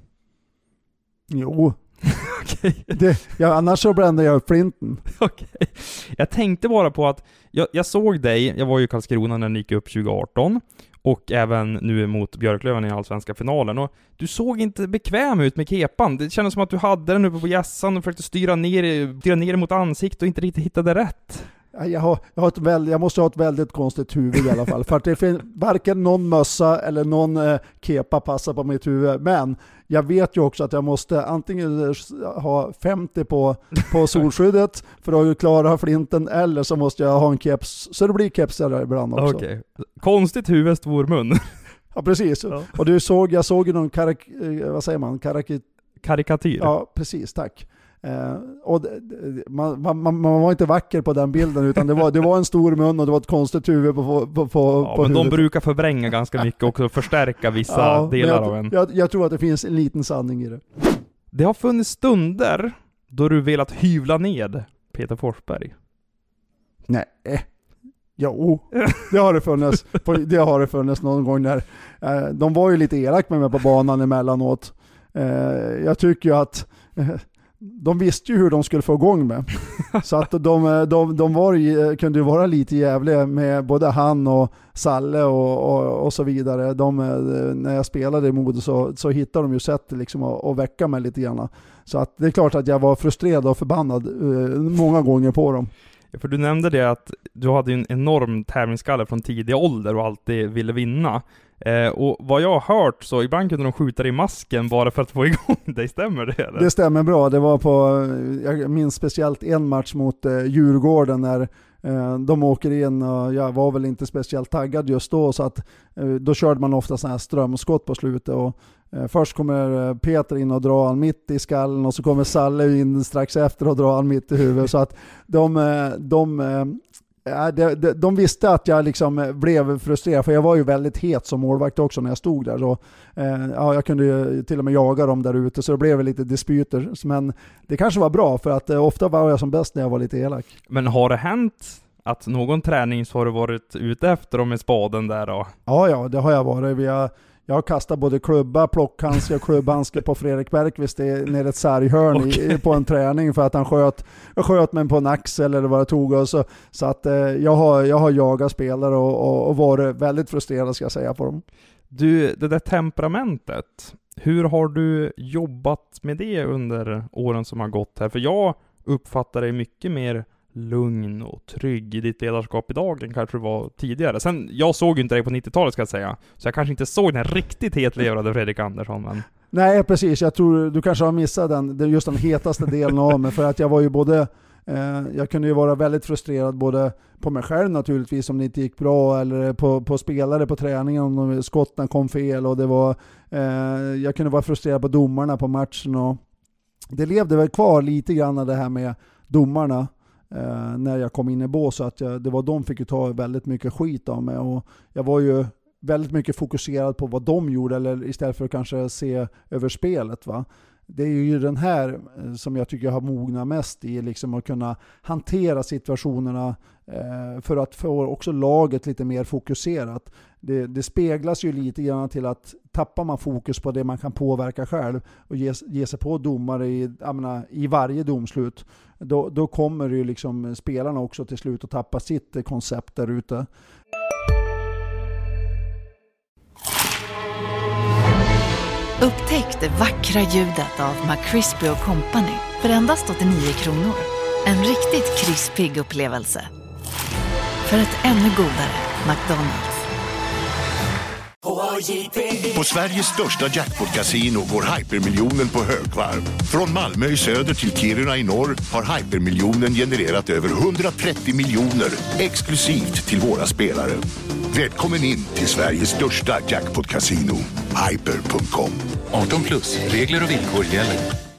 Jo. Okay. Det, ja, annars så brände jag upp flinten. Okej. Okay. Jag tänkte bara på att jag, jag såg dig, jag var ju i Karlskrona när den gick upp tjugoarton och även nu mot Björklöven i allsvenska finalen, och du såg inte bekväm ut med kepan. Det kändes som att du hade den uppe på hjässan och försökte styra ner, styra ner mot ansiktet och inte riktigt hittade rätt. Jag, har, jag, har ett väl, jag måste ha ett väldigt konstigt huvud i alla fall. För att det finns varken någon mössa eller någon eh, kepa passar på mitt huvud. Men jag vet ju också att jag måste antingen ha femtio på, på solskyddet för att klara flinten, eller så måste jag ha en keps. Så det blir keps där ibland också. Okej. Okay. Konstigt huvud, stor mun. Ja, precis. Ja. Och du såg, jag såg ju någon karak, vad säger man? Karak- karikatyr. Ja, precis. Tack. Uh, och det, man, man, man var inte vacker på den bilden, utan det var, det var en stor mun och det var ett konstigt huvud på, på, på, ja, på men huvudet. De brukar förvränga ganska mycket och förstärka vissa ja, delar jag, av en. Jag, jag tror att det finns en liten sanning i det. Det har funnits stunder då du velat hyvla ned Peter Forsberg. Nej. Jo, det har det funnits. Det har det funnits någon gång där. Uh, de var ju lite elak med mig på banan emellanåt. Uh, jag tycker ju att uh, de visste ju hur de skulle få igång med. Så att de, de, de var, kunde ju vara lite jävliga med både han och Salle och, och, och så vidare. De, när jag spelade i Modo så, så hittade de ju sätt liksom att, att väcka mig lite grann. Så att det är klart att jag var frustrerad och förbannad uh, många gånger på dem. Ja, för du nämnde det att du hade en enorm tävlingsskalle från tidig ålder och alltid ville vinna. Eh, och vad jag har hört så ibland kunde de skjuta dig i masken bara för att få igång dig. Stämmer det? Eller? Det stämmer bra. Det var på, jag minns speciellt en match mot eh, Djurgården när eh, de åker in, och jag var väl inte speciellt taggad just då, så att eh, då körde man ofta sådana här strömskott på slutet, och eh, först kommer Peter in och drar han mitt i skallen, och så kommer Salle in strax efter och drar han mitt i huvudet. Så att de, de, de Ja, de, de, de visste att jag liksom blev frustrerad, för jag var ju väldigt het som målvakt också när jag stod där. Så, eh, ja, jag kunde ju till och med jaga dem där ute, så det blev lite dispyter. Men det kanske var bra, för att eh, ofta var jag som bäst när jag var lite elak. Men har det hänt att någon träning så har du varit ute efter dem med spaden där då? Ja, ja, det har jag varit. Vi har, jag har kastat både klubba, plockhandske och klubbhandske på Fredrik Bergqvist ner ett sarghörn okay. i, på en träning för att han sköt, sköt mig på en axel eller vad det tog. Och så så att, eh, jag, har, jag har jagat spelare och, och, och varit väldigt frustrerad ska jag säga på dem. Du, det där temperamentet, hur har du jobbat med det under åren som har gått här? För jag uppfattar dig mycket mer lugn och trygg i ditt ledarskap idag än kanske det var tidigare. Sen, jag såg ju inte dig på nittiotalet ska jag säga, så jag kanske inte såg den riktigt hetlevrade Fredrik Andersson. Men... Nej, precis. Jag tror du kanske har missat den, just den hetaste delen av mig, för att jag var ju både eh, jag kunde ju vara väldigt frustrerad både på mig själv naturligtvis om det inte gick bra, eller på, på spelare på träningen om skotten kom fel, och det var eh, jag kunde vara frustrerad på domarna på matchen, och det levde väl kvar lite grann det här med domarna eh, när jag kom in i bås, så att jag, det var de fick ju ta väldigt mycket skit av mig, och jag var ju väldigt mycket fokuserad på vad de gjorde, eller istället för att kanske se över spelet, va. Det är ju den här som jag tycker jag har mognat mest i, liksom att kunna hantera situationerna eh, för att få också laget lite mer fokuserat. Det, det speglas ju lite grann till att tappar man fokus på det man kan påverka själv och ge, ge sig på domare i, jag menar, i varje domslut, då, då kommer ju liksom spelarna också till slut att tappa sitt koncept där ute. Upptäck det vackra ljudet av McCrispy och Company för endast åttionio kronor. En riktigt krispig upplevelse. För ett ännu godare McDonald's. På Sveriges största jackpot-casino går Hypermiljonen på högvarv. Från Malmö i söder till Kiruna i norr har Hypermiljonen genererat över hundratrettio miljoner exklusivt till våra spelare. Välkommen in till Sveriges största jackpot-casino, hyper punkt com. arton plus, regler och villkor gäller.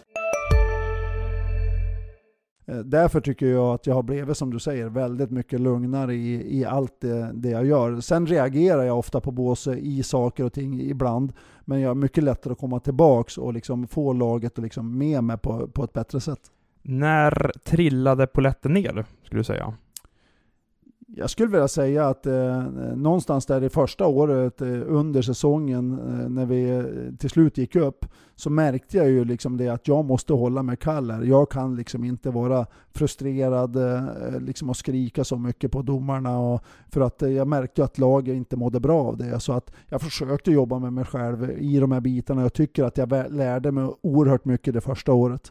Därför tycker jag att jag har blivit, som du säger, väldigt mycket lugnare i, i allt det, det jag gör. Sen reagerar jag ofta på båse i saker och ting ibland, men jag är mycket lättare att komma tillbaks och liksom få laget och liksom med mig på, på ett bättre sätt. När trillade poletten ner, skulle du säga? Jag skulle vilja säga att eh, någonstans där i första året eh, under säsongen eh, när vi eh, till slut gick upp, så märkte jag ju liksom det att jag måste hålla mig kall här. Jag kan liksom inte vara frustrerad eh, liksom och skrika så mycket på domarna, och för att eh, jag märkte att laget inte mådde bra av det, så att jag försökte jobba med mig själv i de här bitarna. Jag tycker att jag lärde mig oerhört mycket det första året.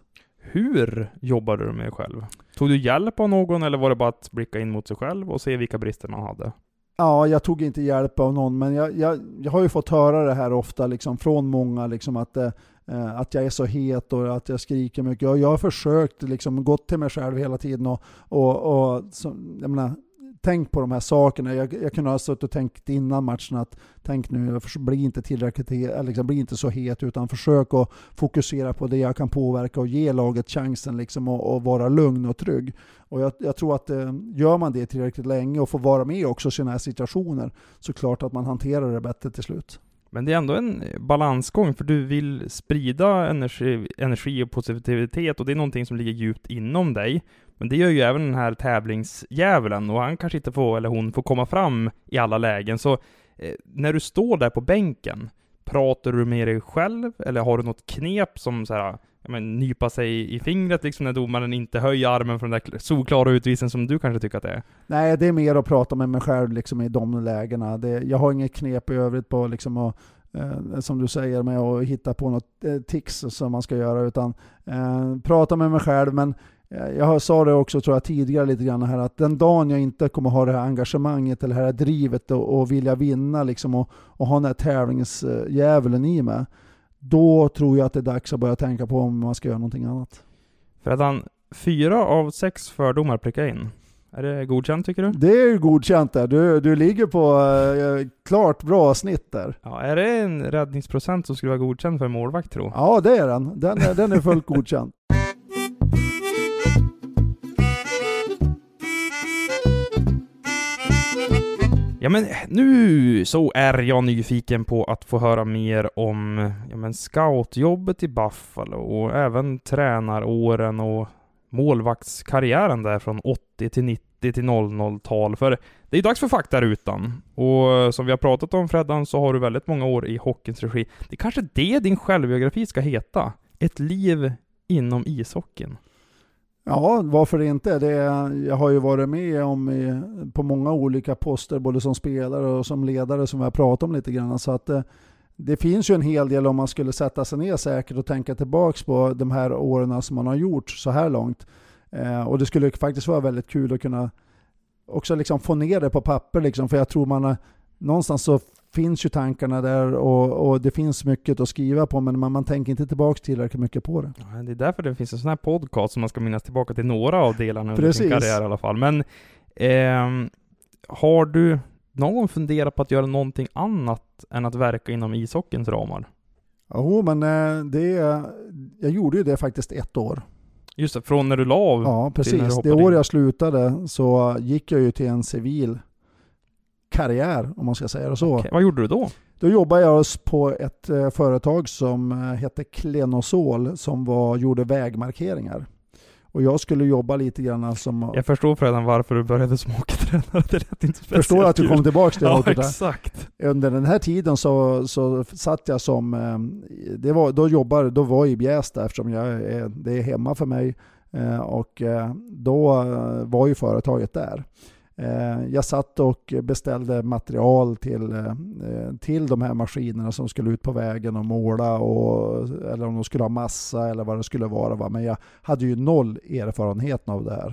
Hur jobbade du med dig själv? Tog du hjälp av någon, eller var det bara att blicka in mot sig själv och se vilka brister man hade? Ja, jag tog inte hjälp av någon, men jag, jag, jag har ju fått höra det här ofta liksom, från många, liksom, att, eh, att jag är så het och att jag skriker mycket. Jag, jag har försökt liksom, gått till mig själv hela tiden och, och, och så, jag menar, tänkt på de här sakerna. Jag, jag kunde ha suttit och tänkt innan matchen att tänk nu, bli inte tillräckligt het, liksom, bli inte så het, utan försök att fokusera på det jag kan påverka och ge laget chansen liksom, och, och vara lugn och trygg. Och jag, jag tror att eh, gör man det tillräckligt länge och får vara med också i sådana här situationer, så klart att man hanterar det bättre till slut. Men det är ändå en balansgång, för du vill sprida energi, energi och positivitet, och det är någonting som ligger djupt inom dig. Men det gör ju även den här tävlingsdjävulen, och han kanske inte får, eller hon får komma fram i alla lägen. Så eh, när du står där på bänken, pratar du med dig själv, eller har du något knep som så här, jag men, nypa sig i fingret liksom, när domaren inte höjer armen för den där solklara utvisen som du kanske tycker att det är? Nej, det är mer att prata med mig själv liksom, i de lägena. Det, jag har inget knep i övrigt på liksom, att, eh, som du säger, med att hitta på något eh, tics som man ska göra, utan eh, prata med mig själv. Men jag sa det också, tror jag, tidigare lite grann här, att den dagen jag inte kommer ha det här engagemanget eller det här drivet och, och vilja vinna liksom, och, och ha den här tävlingsdjävulen i mig, då tror jag att det är dags att börja tänka på om man ska göra någonting annat. För att han fyra av sex fördomar prickar in. Är det godkänt, tycker du? Det är ju godkänt där. Du, du ligger på eh, klart bra snitt där. Ja, är det en räddningsprocent som skulle vara godkänd för en målvakt, tror? Ja, det är den. Den är, den är fullt godkänd. Ja, men nu så är jag nyfiken på att få höra mer om ja, men scoutjobbet i Buffalo och även tränaråren och målvaktskarriären där från åttio till nittio till noll noll-tal. För det är ju dags för faktarutan. Och som vi har pratat om, Freddan, så har du väldigt många år i hockeyns regi. Det är kanske det din självbiografi ska heta. Ett liv inom ishockeyn. Ja, varför inte? Det, jag har ju varit med om i, på många olika poster, både som spelare och som ledare, som vi har pratat om lite grann. Så att det, det finns ju en hel del om man skulle sätta sig ner säkert och tänka tillbaks på de här åren som man har gjort så här långt. Eh, och det skulle faktiskt vara väldigt kul att kunna också liksom få ner det på papper. Liksom, för jag tror man har, någonstans så finns ju tankarna där och, och det finns mycket att skriva på, men man, man tänker inte tillbaka tillräckligt mycket på det. Ja, det är därför det finns en sån här podcast som man ska minnas tillbaka till några av delarna under Precis. sin karriär i alla fall. Men eh, har du någon gång funderat på att göra någonting annat än att verka inom ishockeyns ramar? Jo, men det, jag gjorde ju det faktiskt ett år. Just det, från när du la av. Ja, precis. Det år jag slutade så gick jag ju till en civil karriär, om man ska säga det så. Okay. Vad gjorde du då? Då jobbade jag på ett eh, företag som eh, hette Klenosol, som var, gjorde vägmarkeringar. Och jag skulle jobba lite grann som... Jag förstår redan varför du började som hockeytränare. Det lät inte speciellt. Förstår att du kom tillbaka till ja, hockey. Exakt. Under den här tiden så, så satt jag som... Eh, det var, då jobbade, då var jag i Bjästa, eftersom jag är, det är hemma för mig. Eh, och eh, då var ju företaget där. Jag satt och beställde material till, till de här maskinerna som skulle ut på vägen och måla, och, eller om de skulle ha massa eller vad det skulle vara. Va? Men jag hade ju noll erfarenhet av det här.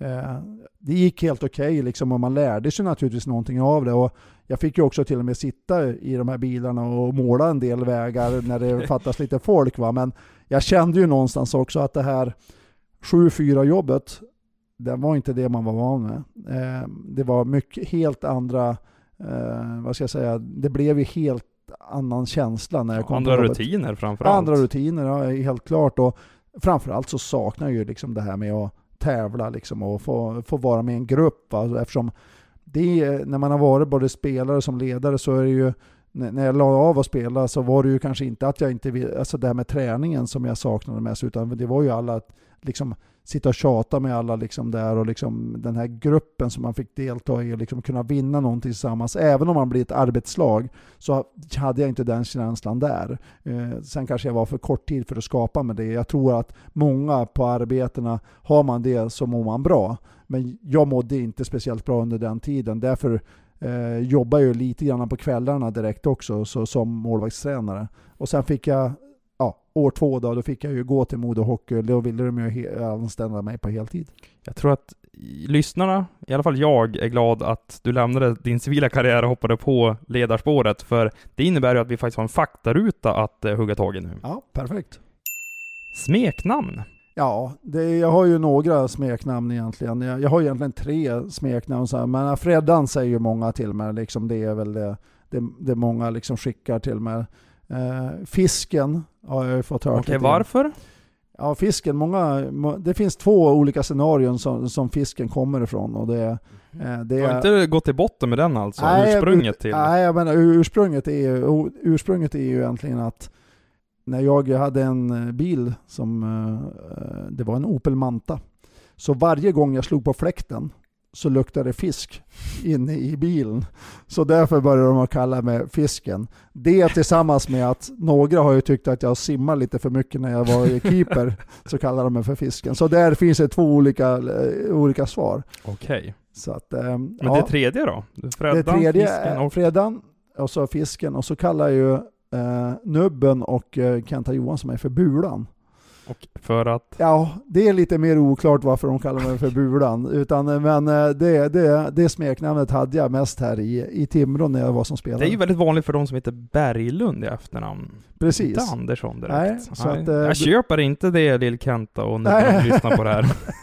Det gick helt okej okay, liksom, och man lärde sig naturligtvis någonting av det. Och jag fick ju också till och med sitta i de här bilarna och måla en del vägar när det fattas lite folk. Va? Men jag kände ju någonstans också att det här sju fyra jobbet, det var inte det man var van med. Eh, det var mycket helt andra, eh, vad ska jag säga, det blev ju helt annan känsla när jag kom andra till rutiner framförallt. Andra rutiner, ja, helt klart. Och framförallt så saknar jag ju liksom det här med att tävla liksom, och få, få vara med i en grupp. Va? Eftersom det, när man har varit både spelare som ledare, så är det ju, när jag la av att spela så var det ju kanske inte att jag inte vill, alltså det här med träningen som jag saknade mest, utan det var ju alla liksom sitta och tjata med alla liksom där, och liksom den här gruppen som man fick delta i och liksom kunna vinna någonting tillsammans. Även om man blir ett arbetslag så hade jag inte den känslan där. Eh, sen kanske jag var för kort tid för att skapa med det. Jag tror att många på arbetena, har man det så mår man bra. Men jag mådde inte speciellt bra under den tiden. Därför eh, jobbar jag lite grann på kvällarna direkt också, så, som målvaktstränare. Och sen fick jag Ja, år två då, då fick jag ju gå till Modo Hockey. Då ville de ju he- anställa mig på heltid. Jag tror att lyssnarna, i alla fall jag, är glad att du lämnade din civila karriär och hoppade på ledarspåret. För det innebär ju att vi faktiskt har en faktaruta att uh, hugga tag i nu. Ja, perfekt. Smeknamn? Ja, det, jag har ju några smeknamn egentligen. Jag, jag har egentligen tre smeknamn. Så här, men Freddan säger ju många till mig. Liksom, det är väl det, det, det många liksom skickar till mig. Uh, fisken har jag fått höra. Okej, okay, varför? Ja, fisken, många, det finns två olika scenarion som, som fisken kommer ifrån. Och det, uh, det du har inte gått till botten med den alltså? Nej, ursprunget till? Nej, jag menar, ursprunget, är ju, ursprunget är ju egentligen att när jag hade en bil som, uh, det var en Opel Manta. Så varje gång jag slog på fläkten så luktade fisk inne i bilen. Så därför började de att kalla mig fisken. Det tillsammans med att några har ju tyckt att jag simmar lite för mycket när jag var keeper, så kallar de mig för fisken. Så där finns det två olika, olika svar. Okej. Okay. Så att, eh, Men ja. det tredje då? Freddan, det tredje fisken och... Freddan och så fisken. Och så kallar ju eh, Nubben och eh, Kenta Johansson mig för Bulan. Och för att... Ja, det är lite mer oklart varför de kallar mig för Bulan. Utan, men det, det, det smeknamnet hade jag mest här i, i Timrå när jag var som spelare. Det är ju väldigt vanligt för de som heter Berglund i efternamn. Precis. Inte Andersson direkt. Nej, så Nej. Att, jag köper inte det, Lill Kenta, och när ni lyssnar på det här.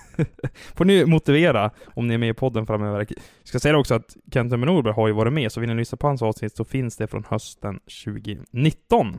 Får ni motivera om ni är med i podden framöver. Jag ska säga också att Kenta Norberg har ju varit med, så vill ni lyssna på hans avsnitt så finns det från hösten tjugonitton.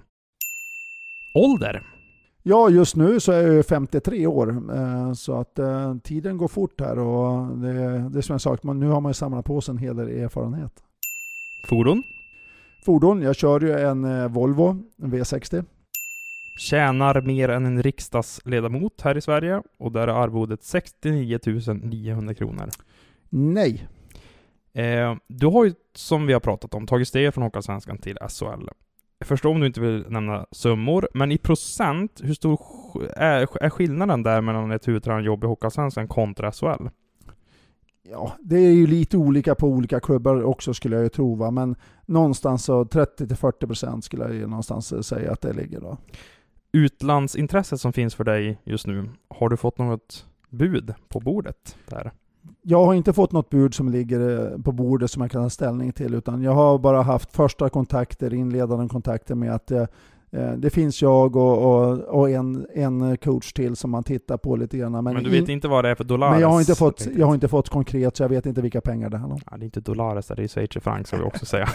Ålder? Ja, just nu så är jag femtiotre år, så att eh, tiden går fort här, och det, det är som jag sagt, men nu har man ju samlat på sig en hel del erfarenhet. Fordon? Fordon, jag kör ju en eh, Volvo, en V sextio. tjänar mer än en riksdagsledamot här i Sverige och där är arvodet sextionio tusen niohundra kronor. Nej. Eh, du har ju, som vi har pratat om, tagit steg från Hockeyallsvenskan till S H L. Jag förstår om du inte vill nämna summor, men i procent, hur stor är, är skillnaden där mellan ett huvudtränande jobb i Hockeyallsvenskan kontra S H L? Ja, det är ju lite olika på olika klubbar också skulle jag ju tro, va? Men någonstans så trettio till fyrtio procent skulle jag ju någonstans säga att det ligger då. Utlandsintresset som finns för dig just nu, har du fått något bud på bordet där? Jag har inte fått något bud som ligger på bordet som jag kan ta ställning till, utan jag har bara haft första kontakter, inledande kontakter med att eh, det finns jag och, och, och en, en coach till som man tittar på lite grann. Men, men du vet in, inte vad det är för dollares? Men jag har inte fått, jag har inte fått konkret, så jag vet inte vilka pengar det handlar om. Ja, det är inte dollares, det är schweizerfranc ska vi också säga.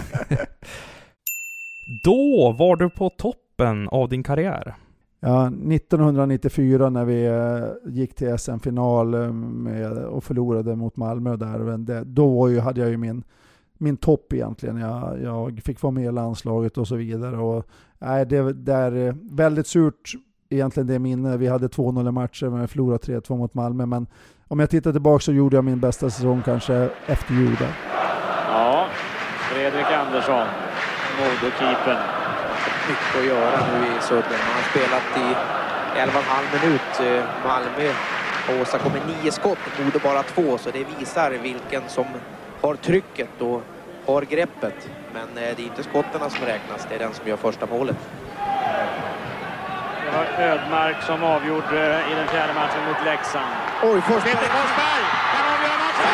Då var du på toppen av din karriär. Ja, nittonhundranittiofyra när vi eh, gick till S M-final med, och förlorade mot Malmö där, det, då var ju, hade jag ju min, min topp egentligen. Jag, jag fick vara med i landslaget och så vidare. Och, nej, det, det är väldigt surt egentligen det minne. Vi hade två noll matcher men jag förlorade tre två mot Malmö. Men om jag tittar tillbaka så gjorde jag min bästa säsong kanske efter jul där. Ja, Fredrik Andersson, Modo-keepern. Mycket att göra nu i Södern. Man har spelat i elva och en halv minut. Malmö har åstadkommit nio skott, Modo bara två, så det visar vilken som har trycket och har greppet. Men det är inte skottarna som räknas, det är den som gör första målet. Det var Ödmark som avgjorde i den fjärde matchen mot Leksand. Oj, Forsberg! Peter Forsberg kan avgöra matchen!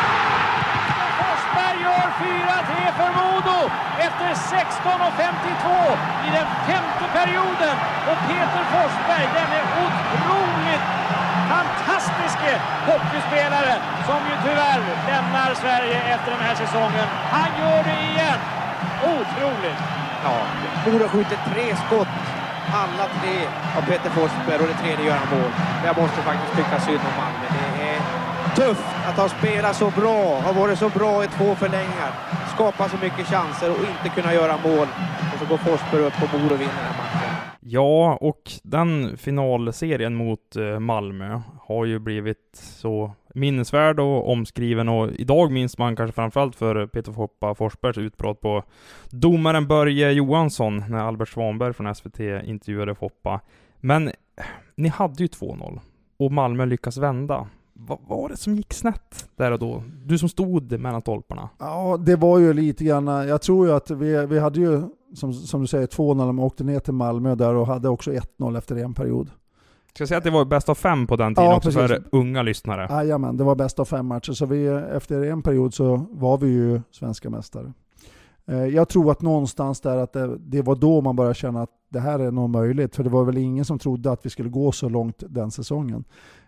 Forsberg gör fyra tre för Modo efter sexton femtiotvå i den femte perioden. Och Peter Forsberg, den är otroligt fantastiska hockeyspelare som ju tyvärr lämnar Sverige efter den här säsongen. Han gör det igen. Otroligt! Ja, Modo skjuter tre skott. Alla tre av Peter Forsberg och det tredje gör han mål. Jag måste faktiskt tycka synd om Malmö. Det är tufft att ha spelat så bra, har varit så bra i två förlängningar. Skapa så mycket chanser och inte kunna göra mål. Och så går Forsberg upp på Modo och vinner den här matchen. Ja, och den finalserien mot Malmö har ju blivit så minnesvärd och omskriven, och idag minns man kanske framförallt för Peter Foppa Forsbergs utbrott på domaren Börje Johansson när Albert Svanberg från S V T intervjuade Foppa. Men ni hade ju två noll och Malmö lyckas vända. Vad var det som gick snett där och då? Du som stod mellan tolparna. Ja, det var ju lite grann, jag tror ju att vi, vi hade ju som, som du säger två noll när man åkte ner till Malmö där och hade också ett noll efter en period. Ska jag säga att det var bäst av fem på den tiden, ja, också precis. För unga lyssnare. Jajamän, det var bäst av fem matcher, så vi, efter en period så var vi ju svenska mästare. Jag tror att någonstans där att det, det var då man började känna att det här är nog möjligt, för det var väl ingen som trodde att vi skulle gå så långt den säsongen.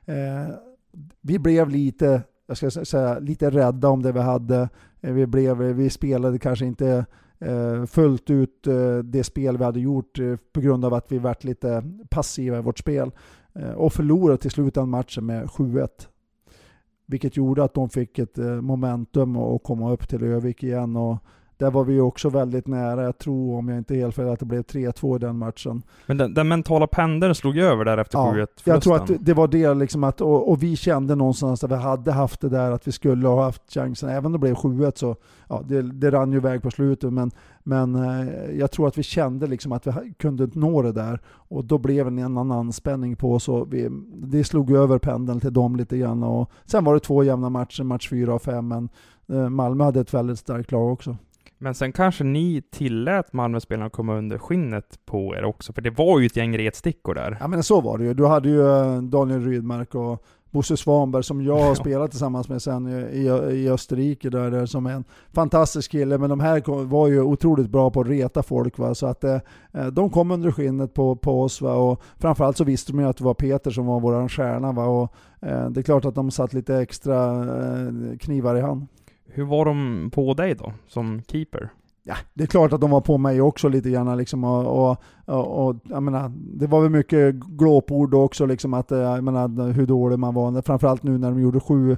Vi blev lite, jag ska säga, lite rädda om det vi hade. Vi, blev, vi spelade kanske inte fullt ut det spel vi hade gjort på grund av att vi varit lite passiva i vårt spel och förlorade till slut den matchen med sju ett, vilket gjorde att de fick ett momentum och komma upp till Övik igen, och där var vi också väldigt nära. Jag tror, om jag inte är helt fel, att det blev tre två i den matchen. Men den, den mentala pendeln slog över där efter sju ett förlusten. Jag tror att det var det liksom att, och, och vi kände någonstans att vi hade haft det där, att vi skulle ha haft chansen. Även om det blev sju ett så ja, det, det rann ju iväg på slutet, men, men eh, jag tror att vi kände liksom att vi kunde nå det där, och då blev en annan anspänning på, så vi, det slog över pendeln till dem lite grann, och sen var det två jämna matcher, match fyra och fem, men eh, Malmö hade ett väldigt starkt lag också. Men sen kanske ni tillät Malmö-spelarna komma under skinnet på er också, för det var ju ett gäng retstickor där. Ja, men så var det ju. Du hade ju Daniel Rydmark och Bosse Svanberg som jag har spelat tillsammans med sen i, i Österrike där, där som är en fantastisk kille, men de här var ju otroligt bra på att reta folk, va? Så att eh, de kom under skinnet på, på oss, va? Och framförallt så visste de ju att det var Peter som var våran stjärna, va? Och eh, det är klart att de satt lite extra eh, knivar i hand. Hur var de på dig då, som keeper? Ja, det är klart att de var på mig också lite grann liksom, och, och, och, och jag menar, det var väl mycket glåpord också liksom, att jag menar, hur dålig man var, framförallt nu när de gjorde sju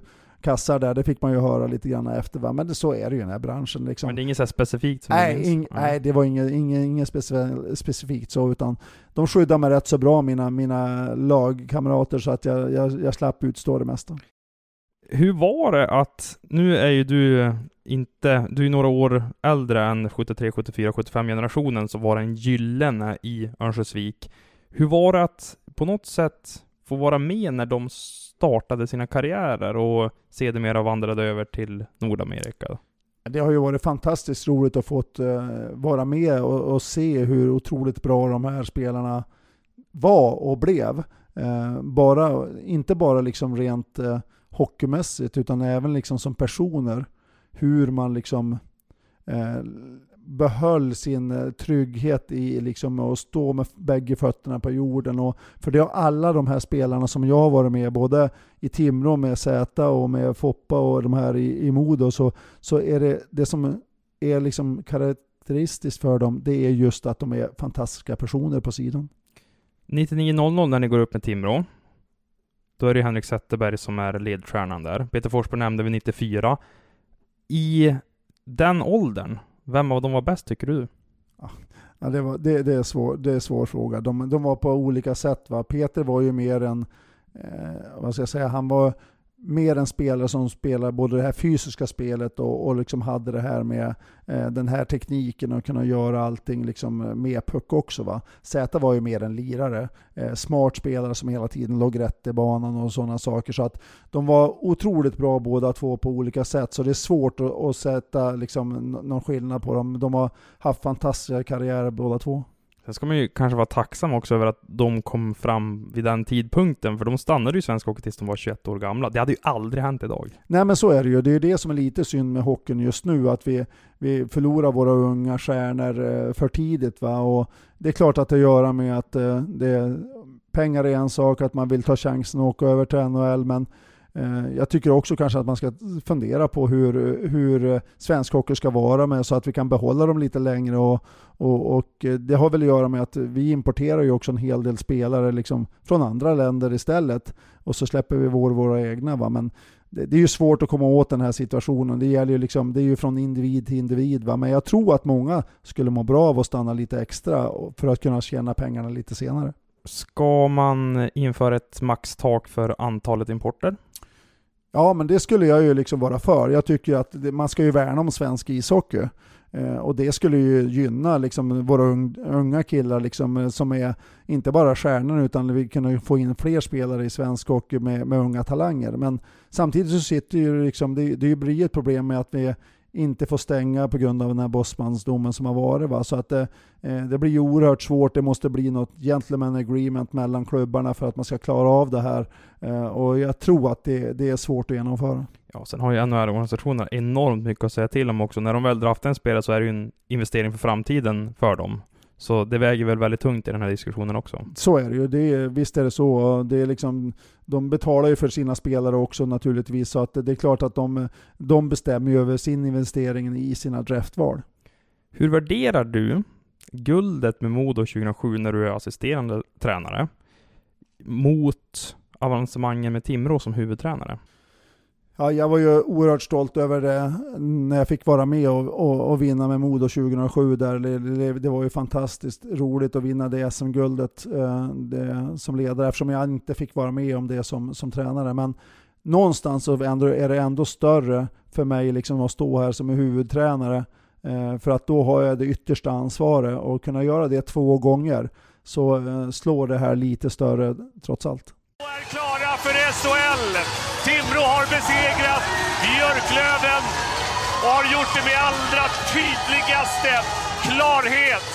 kassar där, det fick man ju höra lite grann efter, va? Men det, så är det ju i den här branschen. Liksom. Men det är inget så här specifikt? Som nej, ing, ja. nej, det var inget, inget, inget specif- specifikt så, utan de skyddade mig rätt så bra, mina, mina lagkamrater, så att jag, jag, jag slapp utstå det mesta. Hur var det att, nu är ju du inte, du är några år äldre än sjuttiotre, sjuttiofyra, sjuttiofem generationen, så var det en gyllene i Örnsköldsvik. Hur var det att på något sätt få vara med när de startade sina karriärer och sedermera vandrade över till Nordamerika? Det har ju varit fantastiskt roligt att få uh, vara med och, och se hur otroligt bra de här spelarna var och blev. Uh, bara, inte bara liksom rent uh, hockeymässigt, utan även liksom som personer. Hur man liksom uh, behöll sin trygghet i liksom att stå med bägge fötterna på jorden. Och för det har alla de här spelarna som jag har varit med, både i Timrå med Zäta och med Foppa och de här i, i Modo, så, så är det det som är liksom karaktäristiskt för dem, det är just att de är fantastiska personer på sidan. nittionio noll noll när ni går upp med Timrå, då är det Henrik Zetterberg som är ledstjärnan där. Peter Forsberg nämnde vi nittiofyra. I den åldern, vem av dem var bäst tycker du? Ja, det, var, det, det, är svår, det är svår fråga. De, de var på olika sätt. Va? Peter var ju mer en, eh, vad ska jag säga, han var mer en spelare som spelar både det här fysiska spelet och, och liksom hade det här med eh, den här tekniken och kunna göra allting liksom med puck också. Va? Zäta var ju mer en lirare, eh, smart spelare som hela tiden låg rätt i banan och sådana saker. Så att de var otroligt bra båda två på olika sätt, så det är svårt att, att sätta liksom någon skillnad på dem. De har haft fantastiska karriärer båda två. Sen ska man ju kanske vara tacksam också över att de kom fram vid den tidpunkten, för de stannade ju i svensk hockey tills de var tjugoett år gamla. Det hade ju aldrig hänt idag. Nej, men så är det ju. Det är det som är lite synd med hockeyn just nu, att vi, vi förlorar våra unga stjärnor för tidigt. Va? Och det är klart att det gör med att det, pengar är en sak, att man vill ta chansen och åka över till N H L, men jag tycker också kanske att man ska fundera på hur, hur svensk hockey ska vara med, så att vi kan behålla dem lite längre. Och, och, och det har väl att göra med att vi importerar ju också en hel del spelare liksom från andra länder istället. Och så släpper vi vår, våra egna. Va? Men det, det är ju svårt att komma åt den här situationen. Det, gäller ju liksom, det är ju från individ till individ. Va? Men jag tror att många skulle må bra av att stanna lite extra för att kunna tjäna pengarna lite senare. Ska man införa ett maxtak för antalet importer? Ja, men det skulle jag ju liksom vara för. Jag tycker att det, man ska ju värna om svensk ishockey. Eh, och det skulle ju gynna liksom våra unga killar liksom, som är inte bara stjärnor, utan vi kan få in fler spelare i svensk hockey med, med unga talanger. Men samtidigt så sitter ju liksom, det, det blir ett problem med att vi inte får stänga på grund av den här Bosmansdomen som har varit. Va? Så att det, eh, det blir ju oerhört svårt. Det måste bli något gentleman agreement mellan klubbarna för att man ska klara av det här. Eh, och jag tror att det, det är svårt att genomföra. Ja, sen har ju N H L-organisationerna enormt mycket att säga till om också. När de väl draftar en spelare så är det ju en investering för framtiden för dem. Så det väger väl väldigt tungt i den här diskussionen också. Så är det ju. Det är, visst är det så. Det är liksom, de betalar ju för sina spelare också naturligtvis. Så att det är klart att de, de bestämmer ju över sin investering i sina draftval. Hur värderar du guldet med Modo tjugohundrasju när du är assisterande tränare mot avancemangen med Timrå som huvudtränare? Ja, jag var ju oerhört stolt över det när jag fick vara med och, och, och vinna med Modo tjugohundrasju. Där. Det, det, det var ju fantastiskt roligt att vinna det S M-guldet eh, det, som ledare, eftersom jag inte fick vara med om det som, som tränare. Men någonstans så ändå, är det ändå större för mig liksom att stå här som huvudtränare. Eh, för att då har jag det yttersta ansvaret, och kunna göra det två gånger så eh, slår det här lite större trots allt. Är klara för S H L. Timrå har besegrat Björklöven och har gjort det med allra tydligaste klarhet.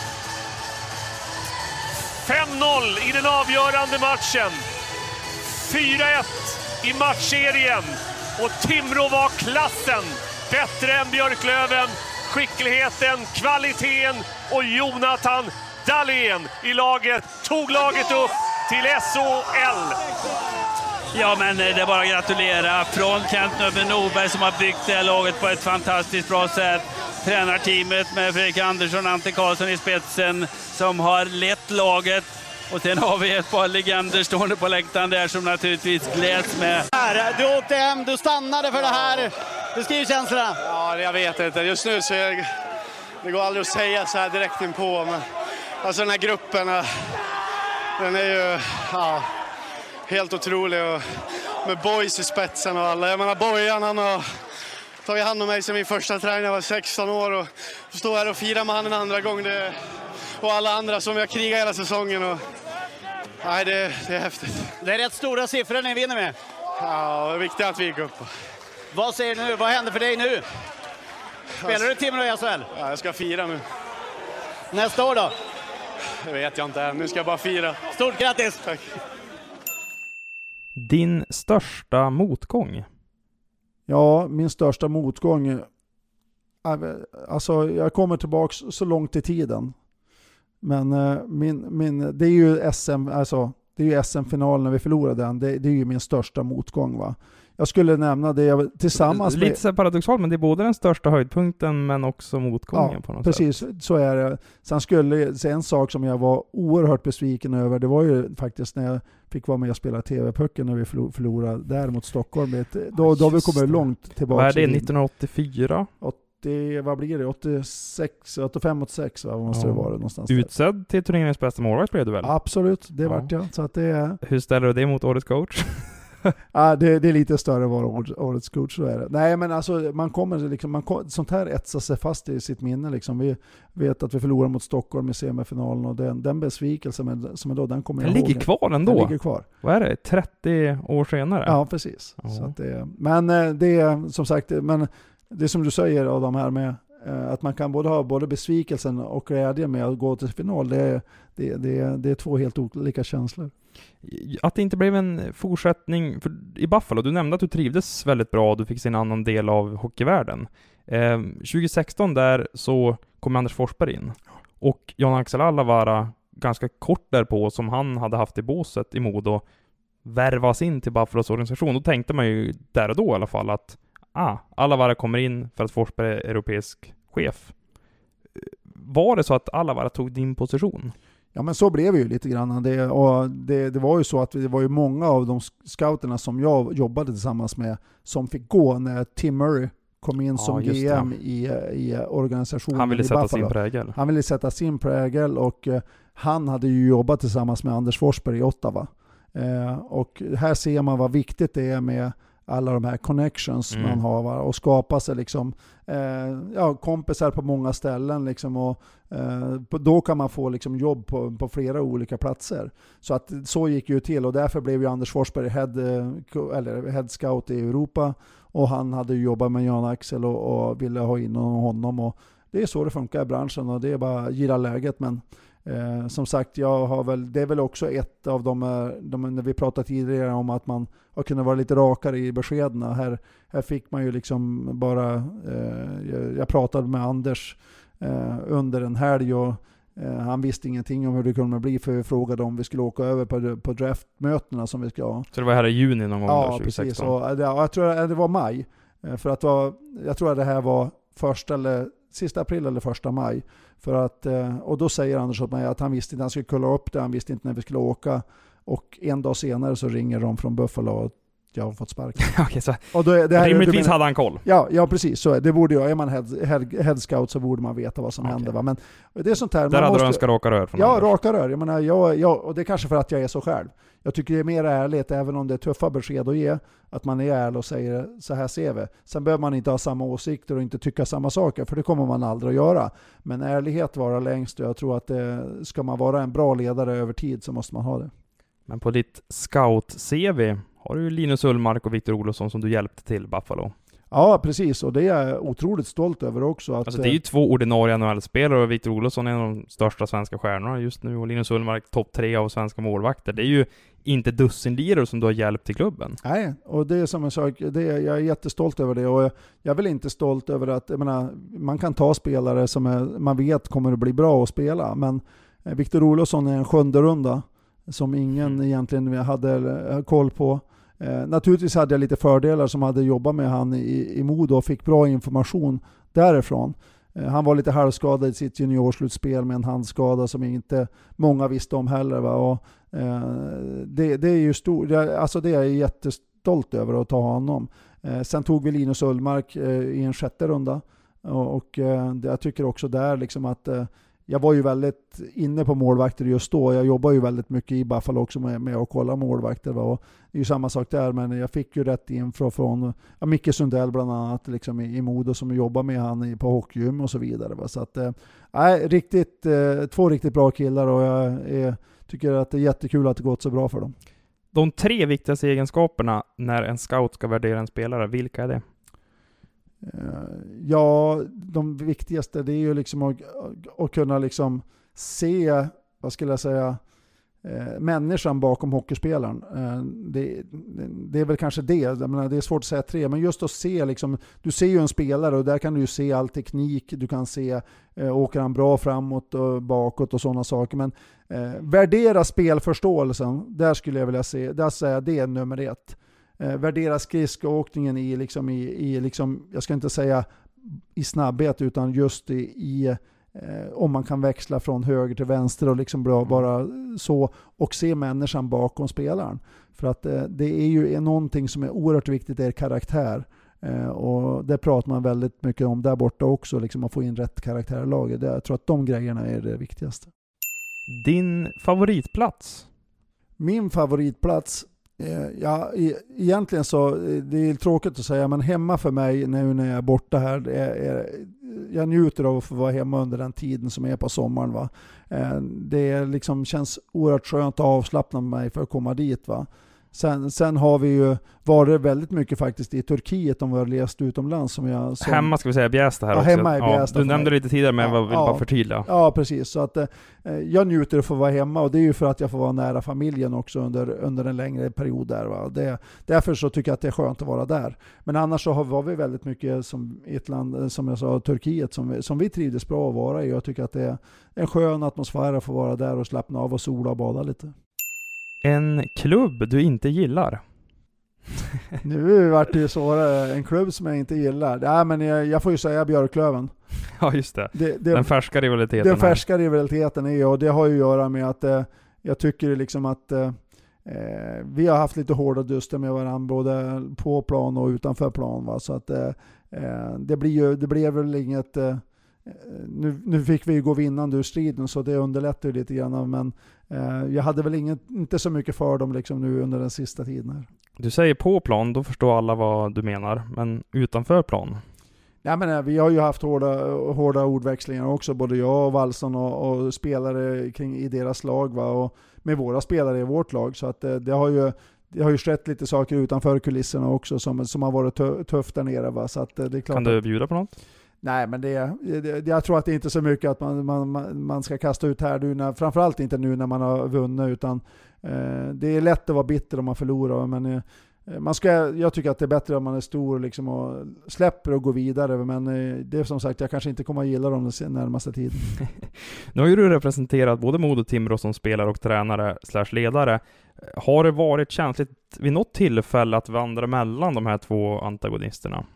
fem noll i den avgörande matchen. fyra ett i matchserien. Och Timrå var klassen bättre än Björklöven. Skickligheten, kvaliteten och Jonathan Dahlén i laget tog laget upp till S H L. Ja, men det är bara att gratulera från Kent Nubben Norberg som har byggt det här laget på ett fantastiskt bra sätt. Tränarteamet med Fredrik Andersson och Ante Karlsson i spetsen som har lett laget Och sen har vi ett par legender stående på läktaren där som naturligtvis gläds med. Du åkte hem, du stannade för det här. Beskriv känslorna. Ja, jag vet inte. Just nu så är, det går aldrig att säga så här direkt inpå. Men alltså den här gruppen, den är ju ja, helt otrolig. Och med Boys i spetsen och alla. Jag menar Bojan, han har tagit hand om mig som min första träning när jag var sexton år. Och stå här och fira med han en andra gång. Det, och alla andra som jag krigar hela säsongen. Och, nej, det, det är häftigt. Det är rätt stora siffror ni vinner med. Ja, det är viktigt att vi gick upp. Vad säger du nu? Vad händer för dig nu? Spelar du Timrå i S H L? Ja, jag ska fira nu. Nästa år då? Det vet jag inte än. Nu ska jag bara fira. Stort grattis! Tack. Din största motgång? Ja, min största motgång... Alltså, jag kommer tillbaka så långt i tiden. Men min, min, det är ju S M, alltså, det är ju S M-finalen när vi förlorade den. Det, det är ju min största motgång, va. Jag skulle nämna det jag, tillsammans Lite med... så paradoxalt, men det är både den största höjdpunkten men också motgången ja, på något precis, sätt. Precis, så är det. Sen skulle så en sak som jag var oerhört besviken över, det var ju faktiskt när jag fick vara med och spela T V-pucken när vi förlorade där mot Stockholm. Då, då har vi kommit långt tillbaka. Vad är det, nittonhundraåttiofyra? åttio, vad blir det? åttiosex, åttiofem, åttiosex, vad måste ja. det vara någonstans? Utsedd där. Till turneringens bästa målvakt blev du väl? Absolut, det ja. vart jag. Så att det är... Hur ställer du det mot årets coach? Ja, det, det är lite större att vara årets coach, så är det. Nej, men alltså man kommer liksom, man, sånt här etsar sig fast i sitt minne liksom. Vi vet att vi förlorar mot Stockholm i semifinalen och den, den besvikelsen som är då, den kommer jag den ihåg. ligger kvar ändå. Den ligger kvar. Vad är det? trettio år senare? Ja, precis. Ja. Så att det, men det är som sagt, men det som du säger av de här med att man kan både ha både besvikelsen och glädje med att gå till final, det är, det, det, det är två helt olika känslor. Att det inte blev en fortsättning för, i Buffalo, du nämnde att du trivdes väldigt bra, du fick se en annan del av hockeyvärlden. Eh, tjugohundrasexton där så kom Anders Forsberg in och Jan-Axel Allavara ganska kort därpå, som han hade haft i båset i Modo, värvas in till Buffalos organisation. Då tänkte man ju där och då i alla fall att ah, Allavara kommer in för att Forsberg är europeisk chef. Var det så att Allavara tog din position? Ja, men så blev det ju lite grann. Det, och det, det var ju så att det var ju många av de scouterna som jag jobbade tillsammans med som fick gå när Tim Murray kom in ja, som G M i, i organisationen. Han ville i sätta Buffalo. sin prägel. Han ville sätta sin prägel och uh, han hade ju jobbat tillsammans med Anders Forsberg i Ottawa. Uh, och här ser man vad viktigt det är med alla de här connections mm. man har, va? Och skapa sig liksom, eh, ja, kompisar på många ställen liksom, och eh, då kan man få liksom jobb på, på flera olika platser. Så att så gick ju till och därför blev ju Anders Forsberg head, eller head scout i Europa och han hade ju jobbat med Jan Axel och, och ville ha in honom och det är så det funkar i branschen och det är bara gilla läget. Men Eh, som sagt, jag har väl, det är väl också ett av de, de när vi pratade tidigare om att man har kunnat vara lite rakare i beskedna. Här, här fick man ju liksom bara, eh, jag, jag pratade med Anders eh, under en helg och eh, han visste ingenting om hur det kunde bli, för vi frågade om vi skulle åka över på, på draftmötena som vi ska ha. Så det var här i juni någon gång? Ja, då, tjugohundrasexton? precis. Och, ja, jag tror att det var maj. Eh, för att det var, jag tror att det här var första eller sista april eller första maj. För att, och då säger Anders åt mig att han visste inte, han skulle kolla upp det, han visste inte när vi skulle åka. Och en dag senare så ringer de från Buffalo och jag har fått sparken. Okej, så och då, det här, rimligtvis menar, hade han koll. Ja, ja precis. Så det borde jag. Är man head, head, head scout så borde man veta vad som okay. händer. Va? Men det är sånt här. Där man hade måste, du önskat raka rör från Ja, Anders. raka rör. Jag menar, jag, jag, och det är kanske för att jag är så själv. Jag tycker det är mer ärligt, även om det är tuffa besked att ge, att man är ärlig och säger så här ser vi. Sen behöver man inte ha samma åsikter och inte tycka samma saker, för det kommer man aldrig att göra. Men ärlighet vara längst, och jag tror att det, ska man vara en bra ledare över tid så måste man ha det. Men på ditt scout-C V har du Linus Ullmark och Victor Olofsson som du hjälpte till Buffalo. Ja, precis. Och det är jag otroligt stolt över också. Att, alltså det är ju två ordinarie N H L-spelare och Victor Olofsson är en av de största svenska stjärnorna just nu och Linus Ullmark topp tre av svenska målvakter. Det är ju inte dussinlirare som du har hjälpt till klubben. Nej, och det är som en sak, det är, jag är jättestolt över det och jag, jag är väl inte stolt över att, jag menar, man kan ta spelare som är, man vet kommer att bli bra att spela, men Victor Olofsson är en sjunde runda som ingen mm. egentligen hade koll på. Eh, naturligtvis hade jag lite fördelar som hade jobbat med han i, i Modo och fick bra information därifrån. Han var lite halvskadad i sitt juniorslutspel med en handskada som inte många visste om heller. Va? Och, eh, det, det är ju stor, det, alltså det är jag jättestolt över att ta honom. Eh, sen tog vi Linus Ullmark eh, i en sjätte runda. Och, och eh, jag tycker också där liksom att eh, jag var ju väldigt inne på målvakter just då. Jag jobbar ju väldigt mycket i Buffalo också med, med att kolla målvakter. Va? Och det är ju samma sak där, men jag fick ju rätt info från ja, Micke Sundell bland annat liksom i, i Modo som jobbar med han i, på hockeygym och så vidare. Va? Så att, eh, riktigt, eh, två riktigt bra killar och jag eh, tycker att det är jättekul att det gått så bra för dem. De tre viktigaste egenskaperna när en scout ska värdera en spelare, vilka är det? Ja, de viktigaste det är ju liksom att, att kunna liksom se, vad skulle jag säga, eh, människan bakom hockeyspelaren. Eh, det, det är väl kanske det, jag menar, det är svårt att säga tre, men just att se liksom, du ser ju en spelare och där kan du ju se all teknik, du kan se eh, åker han bra framåt och bakåt och sådana saker, men eh, värdera spelförståelsen, där skulle jag vilja se, där säger jag det är nummer ett. Eh, värdera skridskoåkningen i, liksom, i, i liksom, jag ska inte säga i snabbhet utan just i, i eh, om man kan växla från höger till vänster och liksom bra, bara så och se människan bakom spelaren. För att eh, det är ju någonting som är oerhört viktigt, det är karaktär. Eh, och det pratar man väldigt mycket om där borta också, liksom att få in rätt karaktär i laget. Jag tror att de grejerna är det viktigaste. Din favoritplats? Min favoritplats, ja, egentligen så det är tråkigt att säga, men hemma för mig nu när jag är borta här, det är, är, jag njuter av att få vara hemma under den tiden som är på sommaren. Va? Det är liksom, känns oerhört skönt att avslappna mig för att komma dit. Va? Sen, sen har vi ju varit väldigt mycket faktiskt i Turkiet om vi har läst utomlands. Som jag, som... Hemma ska vi säga Bjästa här ja, också. Hemma i Bjästa, ja, du nämnde det lite tidigare, men ja, jag vill ja, bara förtydliga. Ja, precis. Så att, eh, jag njuter av att få vara hemma och det är ju för att jag får vara nära familjen också under, under en längre period där. Va? Det, därför så tycker jag att det är skönt att vara där. Men annars så har, var vi väldigt mycket som i ett land, som jag sa, Turkiet, som vi, som vi trivdes bra att vara i. Jag tycker att det är en skön atmosfär att få vara där och slappna av och sola och bada lite. En klubb du inte gillar? Nu vart det ju svårare. En klubb som jag inte gillar. Nej, men jag, jag får ju säga Björklöven. Ja, just det. det, det den färska rivaliteten. Den färska rivaliteten är, och det har ju att göra med att eh, jag tycker liksom att eh, vi har haft lite hårda duster med varandra både på plan och utanför plan. Va? Så att eh, det blir ju, det blev väl inget eh, nu, nu fick vi ju gå vinnande ur striden så det underlättar ju lite grann, men eh, jag hade väl inget, inte så mycket för dem liksom nu under den sista tiden här. Du säger på plan, då förstår alla vad du menar, men utanför plan? Ja, men vi har ju haft hårda, hårda ordväxlingar också, både jag och Wallson och, och spelare kring i deras lag, va? Och med våra spelare i vårt lag, så att det, det har ju det har ju skett lite saker utanför kulisserna också som, som har varit tufft där nere, va? Så att det är klart. Kan du bjuda på något? Nej, men det, det, jag tror att det inte är så mycket att man, man, man ska kasta ut här nu, när, framförallt inte nu när man har vunnit, utan eh, det är lätt att vara bitter om man förlorar, men eh, man ska, jag tycker att det är bättre om man är stor liksom, och släpper och går vidare, men eh, det är som sagt, jag kanske inte kommer att gilla dem den närmaste tiden. Nu har ju du representerat både Modo och Timrå som spelare och tränare slash ledare. Har det varit känsligt vid något tillfälle att vandra mellan de här två antagonisterna?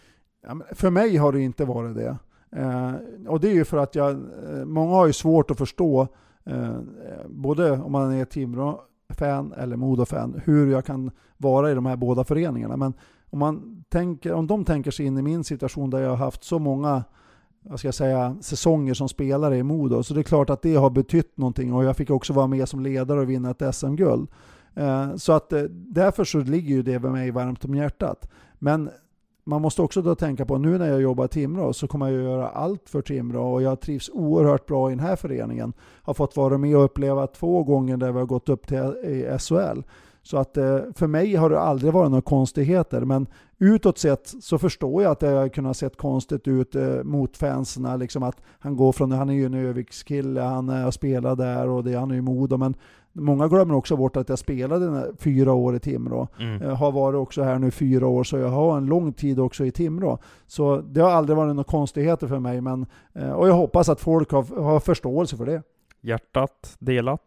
Ja, för mig har det inte varit det. Eh, och det är ju för att jag, många har ju svårt att förstå, eh, både om man är Timrå-fan eller Modo-fan, hur jag kan vara i de här båda föreningarna. Men om, man tänker, om de tänker sig in i min situation där jag har haft så många, vad ska jag säga, säsonger som spelare i Modo, så det är klart att det har betytt någonting, och jag fick också vara med som ledare och vinna ett S M-guld. Eh, så att eh, därför så ligger ju det med mig varmt om hjärtat. Men man måste också då tänka på, nu när jag jobbar i Timrå så kommer jag göra allt för Timrå, och jag trivs oerhört bra i den här föreningen. Har fått vara med och uppleva två gånger där vi har gått upp till i S H L. Så att för mig har det aldrig varit några konstigheter, men utåt sett så förstår jag att det har kunnat sett konstigt ut mot fanserna, liksom att han går från, han är ju en Övikskille, han har spelat där och det, han är ju Modo, men många glömmer också bort att jag spelade fyra år i Timrå. Mm. Jag har varit också här nu fyra år, så jag har en lång tid också i Timrå. Så det har aldrig varit några konstigheter för mig, men, och jag hoppas att folk har, har förståelse för det. Hjärtat delat?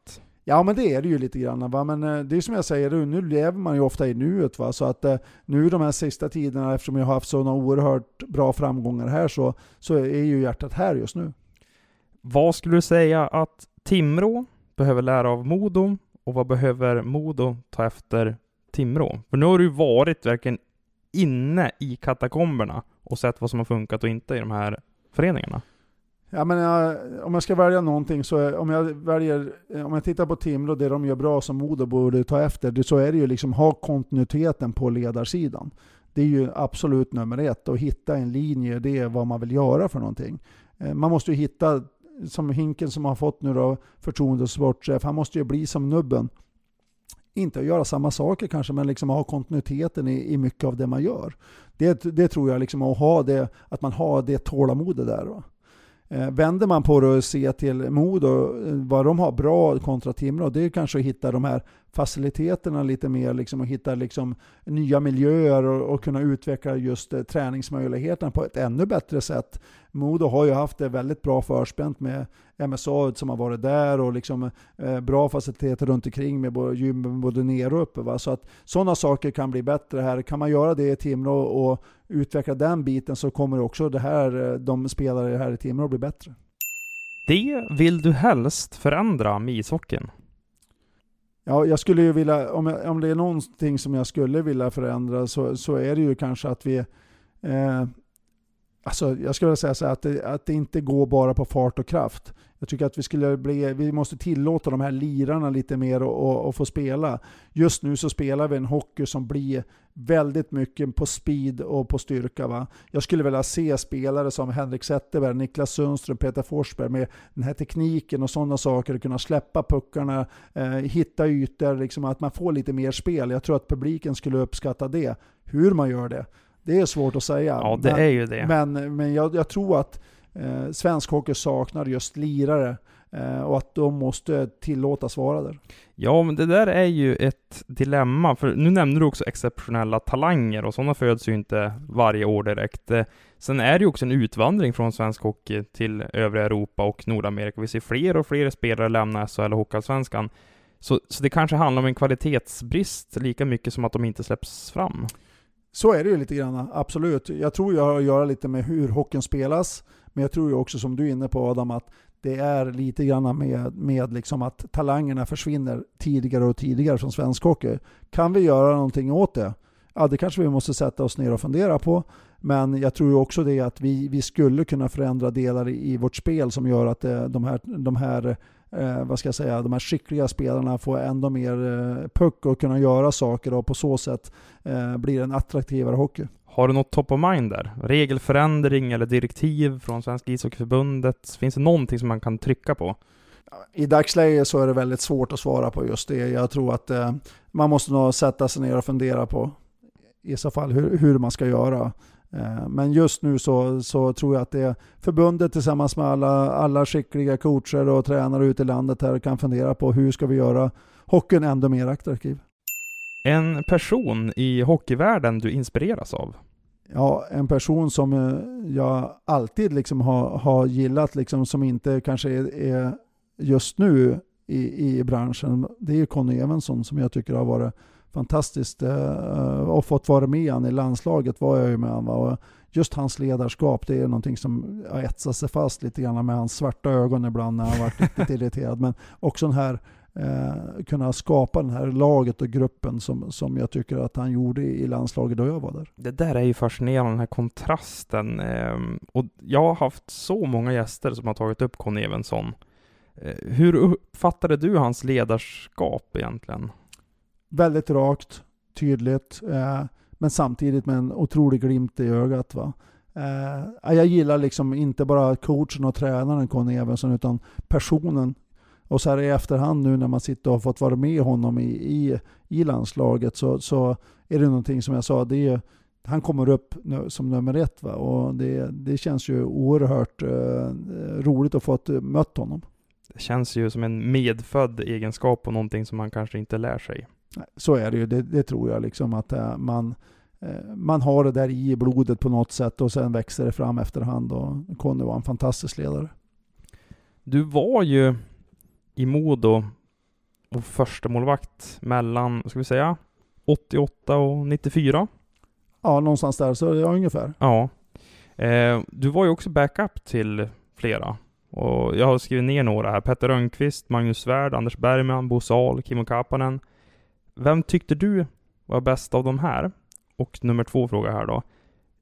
Ja, men det är det ju lite grann. Va? Men det är som jag säger, nu lever man ju ofta i nuet. Va? Så att nu de här sista tiderna, eftersom jag har haft sådana oerhört bra framgångar här, så, så är ju hjärtat här just nu. Vad skulle du säga att Timrå behöver lära av Modo, och vad behöver Modo ta efter Timrå? För nu har du varit verkligen inne i katakomberna och sett vad som har funkat och inte i de här föreningarna. Ja, men jag, om jag ska välja någonting så är, om jag väljer, om jag tittar på Timrå, det de gör bra som Modo borde ta efter, det, så är det ju liksom ha kontinuiteten på ledarsidan. Det är ju absolut nummer ett, och hitta en linje, det är vad man vill göra för någonting. Man måste ju hitta, som Hinken som har fått nu då förtroende och sportchef, han måste ju bli som Nubben. Inte att göra samma saker kanske, men liksom ha kontinuiteten i, i mycket av det man gör. Det, det tror jag liksom, att ha det, att man har det tålamodet där. Va? Eh, vänder man på det och ser till Modo, vad de har bra kontra Timrå, det är kanske att hitta de här faciliteterna lite mer, liksom, och hitta liksom nya miljöer och, och kunna utveckla just eh, träningsmöjligheterna på ett ännu bättre sätt. Modo har ju haft det väldigt bra förspänt med M S A som har varit där, och liksom eh, bra faciliteter runt omkring med både gym både ner och uppe. Va? Så att sådana saker kan bli bättre här. Kan man göra det i Timrå och utveckla den biten, så kommer också det här, de spelare här i Timrå bli bättre. Det vill du helst förändra med ishockeyn? Ja, jag skulle ju vilja, om, jag, om det är någonting som jag skulle vilja förändra, så, så är det ju kanske att vi eh, alltså jag skulle säga så här, att det, att det inte går bara på fart och kraft. Jag tycker att vi skulle bli, vi måste tillåta de här lirarna lite mer och, och, och få spela. Just nu så spelar vi en hockey som blir väldigt mycket på speed och på styrka. Va? Jag skulle vilja se spelare som Henrik Zetterberg, Niklas Sundström, Peter Forsberg med den här tekniken och sådana saker, kunna släppa puckarna, eh, hitta ytor, liksom att man får lite mer spel. Jag tror att publiken skulle uppskatta det. Hur man gör det, det är svårt att säga. Ja, det men, är ju det. Men, men jag, jag tror att eh, svensk hockey saknar just lirare, eh, och att de måste tillåtas vara där. Ja, men det där är ju ett dilemma. För nu nämner du också exceptionella talanger, och sådana föds ju inte varje år direkt. Sen är det ju också en utvandring från svensk hockey till övriga Europa och Nordamerika. Vi ser fler och fler spelare lämna S H L och Hockeyallsvenskan. Så, så det kanske handlar om en kvalitetsbrist lika mycket som att de inte släpps fram. Så är det ju lite grann, absolut. Jag tror jag har att göra lite med hur hockeyn spelas, men jag tror ju också, som du är inne på Adam, att det är lite grann med, med liksom att talangerna försvinner tidigare och tidigare från svensk hockey. Kan vi göra någonting åt det? Ja, det kanske vi måste sätta oss ner och fundera på. Men jag tror ju också det att vi, vi skulle kunna förändra delar i, i vårt spel som gör att eh, de här, de här eh, vad ska jag säga, de här skickliga spelarna får ändå mer eh, puck och kunna göra saker, och på så sätt eh, blir en attraktivare hockey. Har du något top of mind där? Regelförändring eller direktiv från Svenska ishockeyförbundet? Finns det någonting som man kan trycka på? I dagsläget så är det väldigt svårt att svara på just det. Jag tror att eh, man måste nog sätta sig ner och fundera på i så fall hur, hur man ska göra. Eh, men just nu så, så tror jag att det är förbundet tillsammans med alla, alla skickliga coacher och tränare ute i landet här kan fundera på hur ska vi göra hockeyn ändå mer attraktiv. En person i hockeyvärlden du inspireras av? Ja, en person som jag alltid liksom har, har gillat, liksom, som inte kanske är, är just nu i, i branschen, det är ju Conny Evensson, som jag tycker har varit fantastiskt eh, och fått vara med han i landslaget var jag ju med han, och just hans ledarskap, det är någonting som har etsat sig fast lite grann med hans svarta ögon ibland när han varit riktigt irriterad, men också den här Eh, kunna skapa den här laget och gruppen som, som jag tycker att han gjorde i landslaget då jag var där. Det där är ju fascinerande, den här kontrasten. Eh, och jag har haft så många gäster som har tagit upp Conny Evensson. Eh, hur uppfattade du hans ledarskap egentligen? Väldigt rakt, tydligt, eh, men samtidigt med en otrolig glimt i ögat. Va? Eh, jag gillar liksom inte bara coachen och tränaren Conny Evensson, utan personen. Och så här i efterhand nu när man sitter och har fått vara med honom i, i, i landslaget, så, så är det någonting som jag sa, det är, han kommer upp som nummer ett. Va? Och det, det känns ju oerhört eh, roligt att få mött honom. Det känns ju som en medfödd egenskap och någonting som man kanske inte lär sig. Så är det ju, det, det tror jag liksom att eh, man, eh, man har det där i blodet på något sätt, och sen växer det fram efterhand, och Conny var en fantastisk ledare. Du var ju i Modo och första målvakt mellan, vad ska vi säga, åttioåtta och nittiofyra. Ja, någonstans där, så ja, ungefär. Ja. Eh, du var ju också backup till flera. Och jag har skrivit ner några här. Petter Rönnqvist, Magnus Svärd, Anders Bergman, Bo Sahl, Kimmo Kapanen. Vem tyckte du var bäst av de här? Och nummer två fråga här då.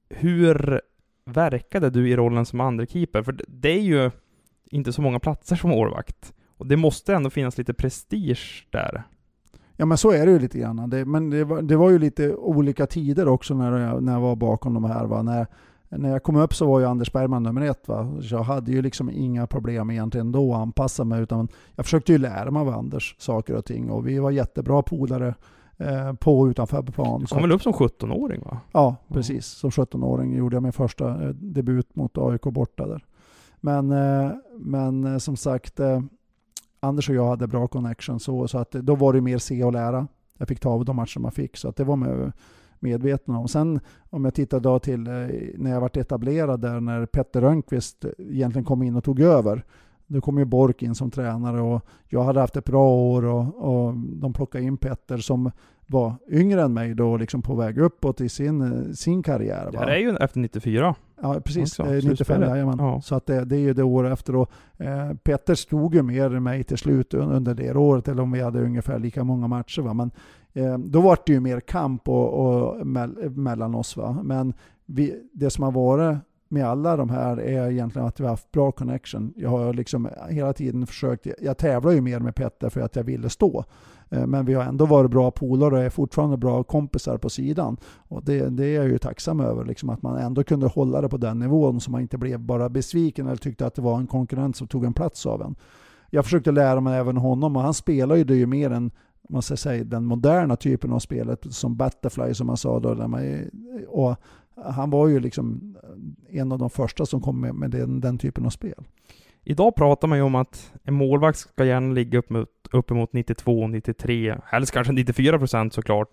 Hur verkade du i rollen som andra keeper? För det är ju inte så många platser som målvakt. Och det måste ändå finnas lite prestige där. Ja, men så är det ju lite grann. Det, men det var, det var ju lite olika tider också när jag, när jag var bakom de här. Va? När, när jag kom upp så var ju Anders Bergman nummer ett. Va? Så jag hade ju liksom inga problem egentligen då att anpassa mig. Utan jag försökte ju lära mig av Anders saker och ting. Och vi var jättebra polare eh, på och utanför på plan. Du kom väl upp som sjuttonåring, va? Ja, precis. Som sjuttonåring gjorde jag min första eh, debut mot A I K borta där. Men, eh, men eh, som sagt... Eh, Anders och jag hade bra connection så, så att då var det mer se och lära. Jag fick ta av de matcher man fick, så att det var man medveten om. Sen om jag tittar då till när jag varit etablerad där, när Petter Rönnqvist egentligen kom in och tog över. Då kom ju Bork in som tränare och jag hade haft ett bra år och, och de plockade in Petter som var yngre än mig då, liksom på väg uppåt i sin, sin karriär. Va? Det här är ju efter nittiofyra. Ja, precis. Också, nittiofem, ja. Så att det, det är ju det år efter. Och, eh, Petter stod ju mer än mig till slut under det året, eller om vi hade ungefär lika många matcher. Va? Men eh, då var det ju mer kamp och, och me- mellan oss. Va? Men vi, det som har varit med alla de här är egentligen att vi har haft bra connection. Jag har liksom hela tiden försökt, jag tävlar ju mer med Petter för att jag ville stå. Men vi har ändå varit bra polare och är fortfarande bra kompisar på sidan. Och det, det är jag ju tacksam över, liksom, att man ändå kunde hålla det på den nivån så man inte blev bara besviken eller tyckte att det var en konkurrent som tog en plats av en. Jag försökte lära mig även honom, och han spelar ju det ju mer än man ska säga, den moderna typen av spelet som Butterfly som man sa då. Där man, och han var ju liksom en av de första som kom med, med den, den typen av spel. Idag pratar man ju om att en målvakt ska gärna ligga upp mot, uppemot nittiotvå nittiotre, helst kanske nittiofyra procent såklart.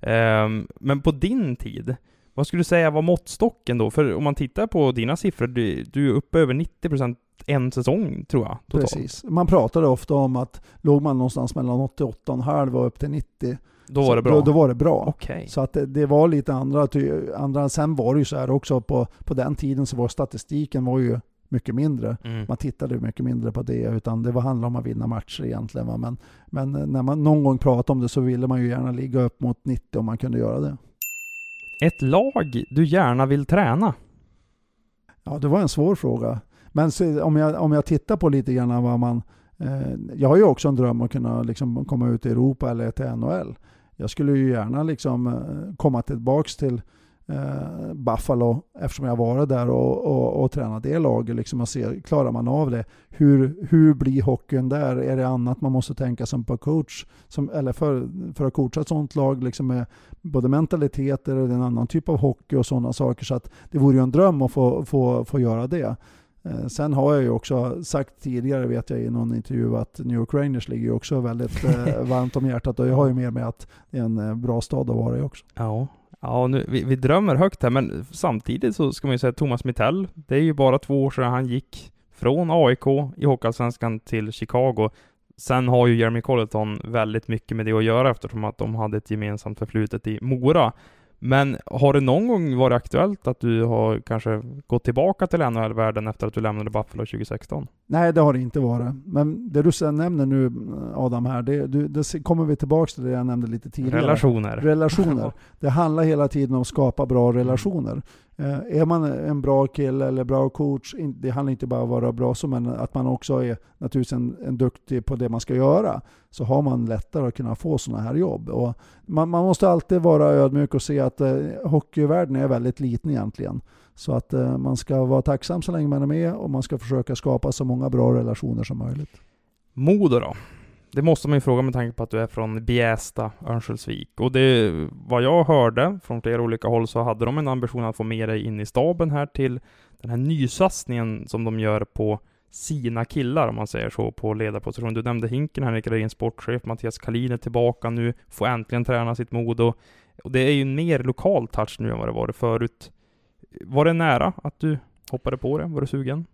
Um, men på din tid, vad skulle du säga var måttstocken då? För om man tittar på dina siffror, du, du är uppe över nittio procent en säsong, tror jag. Totalt. Precis. Man pratade ofta om att låg man någonstans mellan åttioåtta komma fem och upp till nittio, då var det bra. Då, då var det bra. Okay. Så att det, det var lite andra, andra. Sen var det ju så här också på, på den tiden så var statistiken var ju mycket mindre. Mm. Man tittade mycket mindre på det, utan det var handla om att vinna matcher egentligen. Va? Men, men när man någon gång pratade om det så ville man ju gärna ligga upp mot nittio om man kunde göra det. Ett lag du gärna vill träna? Ja, det var en svår fråga. Men så, om, jag, om jag tittar på lite grann vad man... Eh, jag har ju också en dröm att kunna liksom komma ut i Europa eller till N H L. Jag skulle ju gärna liksom komma tillbaka till eh, Buffalo eftersom jag varit där och, och, och tränat det laget. Liksom och se, klarar man av det? Hur, hur blir hockeyn där? Är det annat man måste tänka som på coach? Som, eller för, för att coacha ett sånt lag liksom med både mentaliteter och en annan typ av hockey och sådana saker. Så att det vore ju en dröm att få, få, få göra det. Eh, sen har jag ju också sagt tidigare, vet jag i någon intervju, att New York Rangers ligger ju också väldigt eh, varmt om hjärtat, och jag har ju med mig att det är en eh, bra stad att vara i också. Ja, ja nu, vi, vi drömmer högt här, men samtidigt så ska man ju säga att Thomas Mittell, det är ju bara två år sedan han gick från A I K i Hockeyallsvenskan till Chicago. Sen har ju Jeremy Colleton väldigt mycket med det att göra eftersom att de hade ett gemensamt förflutet i Mora. Men har det någon gång varit aktuellt att du har kanske gått tillbaka till N H L-världen efter att du lämnade Buffalo tjugo sexton? Nej, det har det inte varit. Men det du sen nämner nu, Adam, här, det, det, det kommer vi tillbaka till det jag nämnde lite tidigare. Relationer. Relationer. Det handlar hela tiden om att skapa bra relationer. Eh, är man en bra kille eller bra coach, det handlar inte bara om att vara bra, så, men att man också är naturligtvis en, en duktig på det man ska göra, så har man lättare att kunna få sådana här jobb. Och man, man måste alltid vara ödmjuk och se att eh, hockeyvärlden är väldigt liten egentligen. Så att eh, man ska vara tacksam så länge man är med, och man ska försöka skapa så många bra relationer som möjligt. Modo då? Det måste man ju fråga med tanke på att du är från Bjästa, Örnsköldsvik. Och det, vad jag hörde från flera olika håll, så hade de en ambition att få med dig in i staben här till den här nysatsningen som de gör på sina killar, om man säger så, på ledarposition. Du nämnde Hinken, Henrik Redin, sportchef, Mattias Kalin är tillbaka nu, får äntligen träna sitt Modo. Och det är ju mer lokal touch nu än vad det var förut. Var det nära att du hoppade på det? Var du sugen?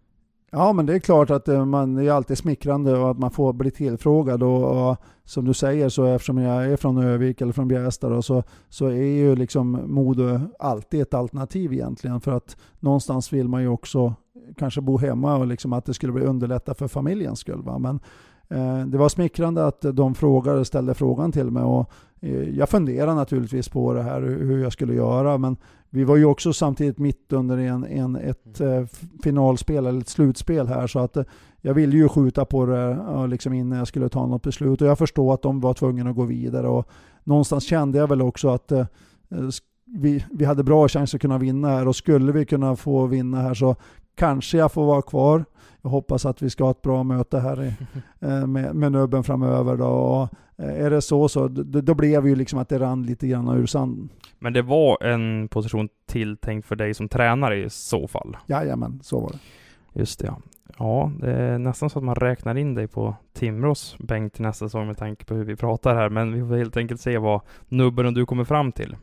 Ja, men det är klart att man det är alltid smickrande och att man får bli tillfrågad och, och som du säger så eftersom jag är från Övik eller från Bjästa då, så, så är ju liksom Modo alltid ett alternativ egentligen, för att någonstans vill man ju också kanske bo hemma och liksom att det skulle bli underlätta för familjens skull. Va? Men eh, det var smickrande att de frågade, ställde frågan till mig och eh, jag funderar naturligtvis på det här hur jag skulle göra, men vi var ju också samtidigt mitt under en, en, ett eh, finalspel eller ett slutspel här, så att eh, jag ville ju skjuta på det eh, liksom innan jag skulle ta något beslut, och jag förstår att de var tvungna att gå vidare, och någonstans kände jag väl också att eh, vi, vi hade bra chans att kunna vinna här, och skulle vi kunna få vinna här så kanske jag får vara kvar. Jag hoppas att vi ska ha ett bra möte här i, med, med nubben framöver då. Och är det så så då, då blev ju liksom att det rann lite grann ur sanden. Men det var en position tilltänkt för dig som tränare i så fall? Jajamän, så var det. Just det, ja. Ja, det är nästan så att man räknar in dig på Timrås bänk till nästa säsong med tanke på hur vi pratar här. Men vi får helt enkelt se vad nubben och du kommer fram till.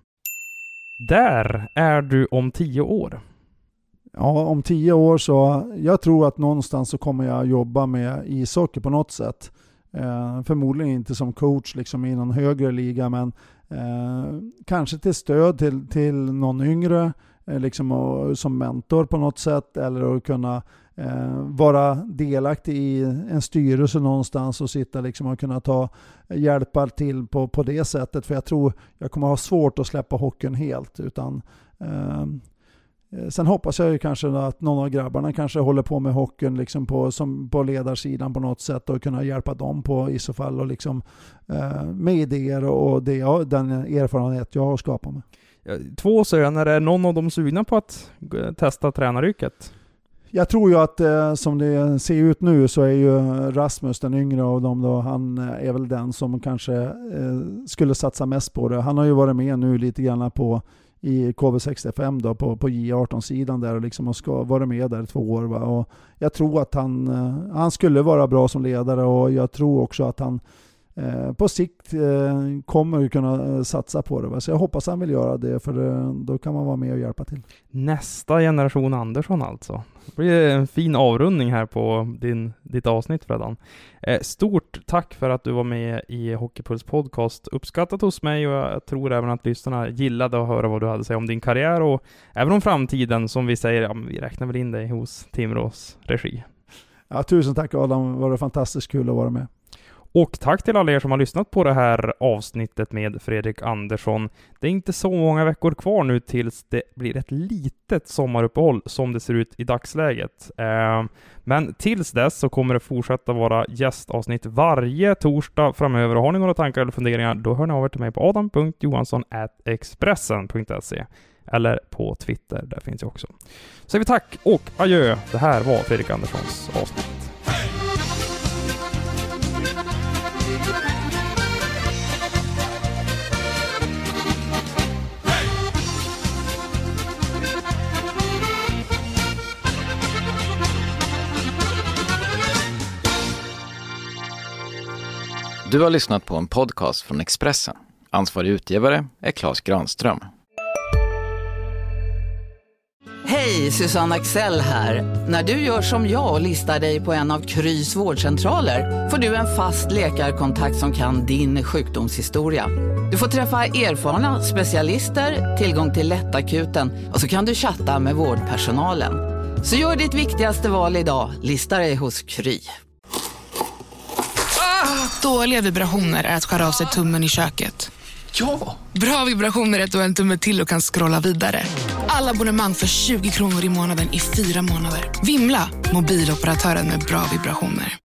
Där är du om tio år. Ja, om tio år så jag tror att någonstans så kommer jag jobba med ishockey på något sätt. Eh, förmodligen inte som coach liksom i någon högre liga, men eh, kanske till stöd till, till någon yngre eh, liksom och, som mentor på något sätt, eller att kunna eh, vara delaktig i en styrelse någonstans och sitta liksom och kunna ta hjälpa till på, på det sättet, för jag tror jag kommer ha svårt att släppa hockeyn helt, utan eh, sen hoppas jag ju kanske att någon av grabbarna kanske håller på med hockeyn liksom på, som på ledarsidan på något sätt, och kunna hjälpa dem på i så fall, och liksom, eh, med idéer och det, ja, den erfarenhet jag har skapat med. Två söner, är någon av dem sugna på att testa tränaryrket? Jag tror ju att eh, som det ser ut nu så är ju Rasmus den yngre av dem då, han är väl den som kanske eh, skulle satsa mest på det. Han har ju varit med nu lite grann på i K V sextiofem då, på, på J arton-sidan där, och liksom och ska vara med där två år. Va? Och jag tror att han, han skulle vara bra som ledare, och jag tror också att han eh, på sikt eh, kommer kunna satsa på det. Va? Så jag hoppas han vill göra det, för det, då kan man vara med och hjälpa till. Nästa generation Andersson alltså. Det blir en fin avrundning här på din, ditt avsnitt, Fredan. Eh, stort tack för att du var med i Hockeypuls podcast. Uppskattat hos mig, och jag tror även att lyssnarna gillade att höra vad du hade att säga om din karriär och även om framtiden, som vi säger, ja, vi räknar väl in dig hos Timrås regi. Ja, tusen tack Adam, var det fantastiskt kul att vara med. Och tack till alla er som har lyssnat på det här avsnittet med Fredrik Andersson. Det är inte så många veckor kvar nu tills det blir ett litet sommaruppehåll som det ser ut i dagsläget. Eh, men tills dess så kommer det fortsätta vara gästavsnitt varje torsdag framöver. Och har ni några tankar eller funderingar, då hör ni av er till mig på adam punkt johansson at expressen punkt se eller på Twitter, där finns jag också. Så säger vi tack och adjö. Det här var Fredrik Anderssons avsnitt. Du har lyssnat på en podcast från Expressen. Ansvarig utgivare är Claes Granström. Hej, Susanne Axel här. När du gör som jag och listar dig på en av Krys vårdcentraler får du en fast läkarkontakt som kan din sjukdomshistoria. Du får träffa erfarna specialister, tillgång till lättakuten och så kan du chatta med vårdpersonalen. Så gör ditt viktigaste val idag, lista dig hos Kry. Dåliga vibrationer är att skära av sig tummen i köket. Ja! Bra vibrationer är att du har en tumme till och kan scrolla vidare. Alla abonnemang för tjugo kronor i månaden i fyra månader. Vimla, mobiloperatören med bra vibrationer.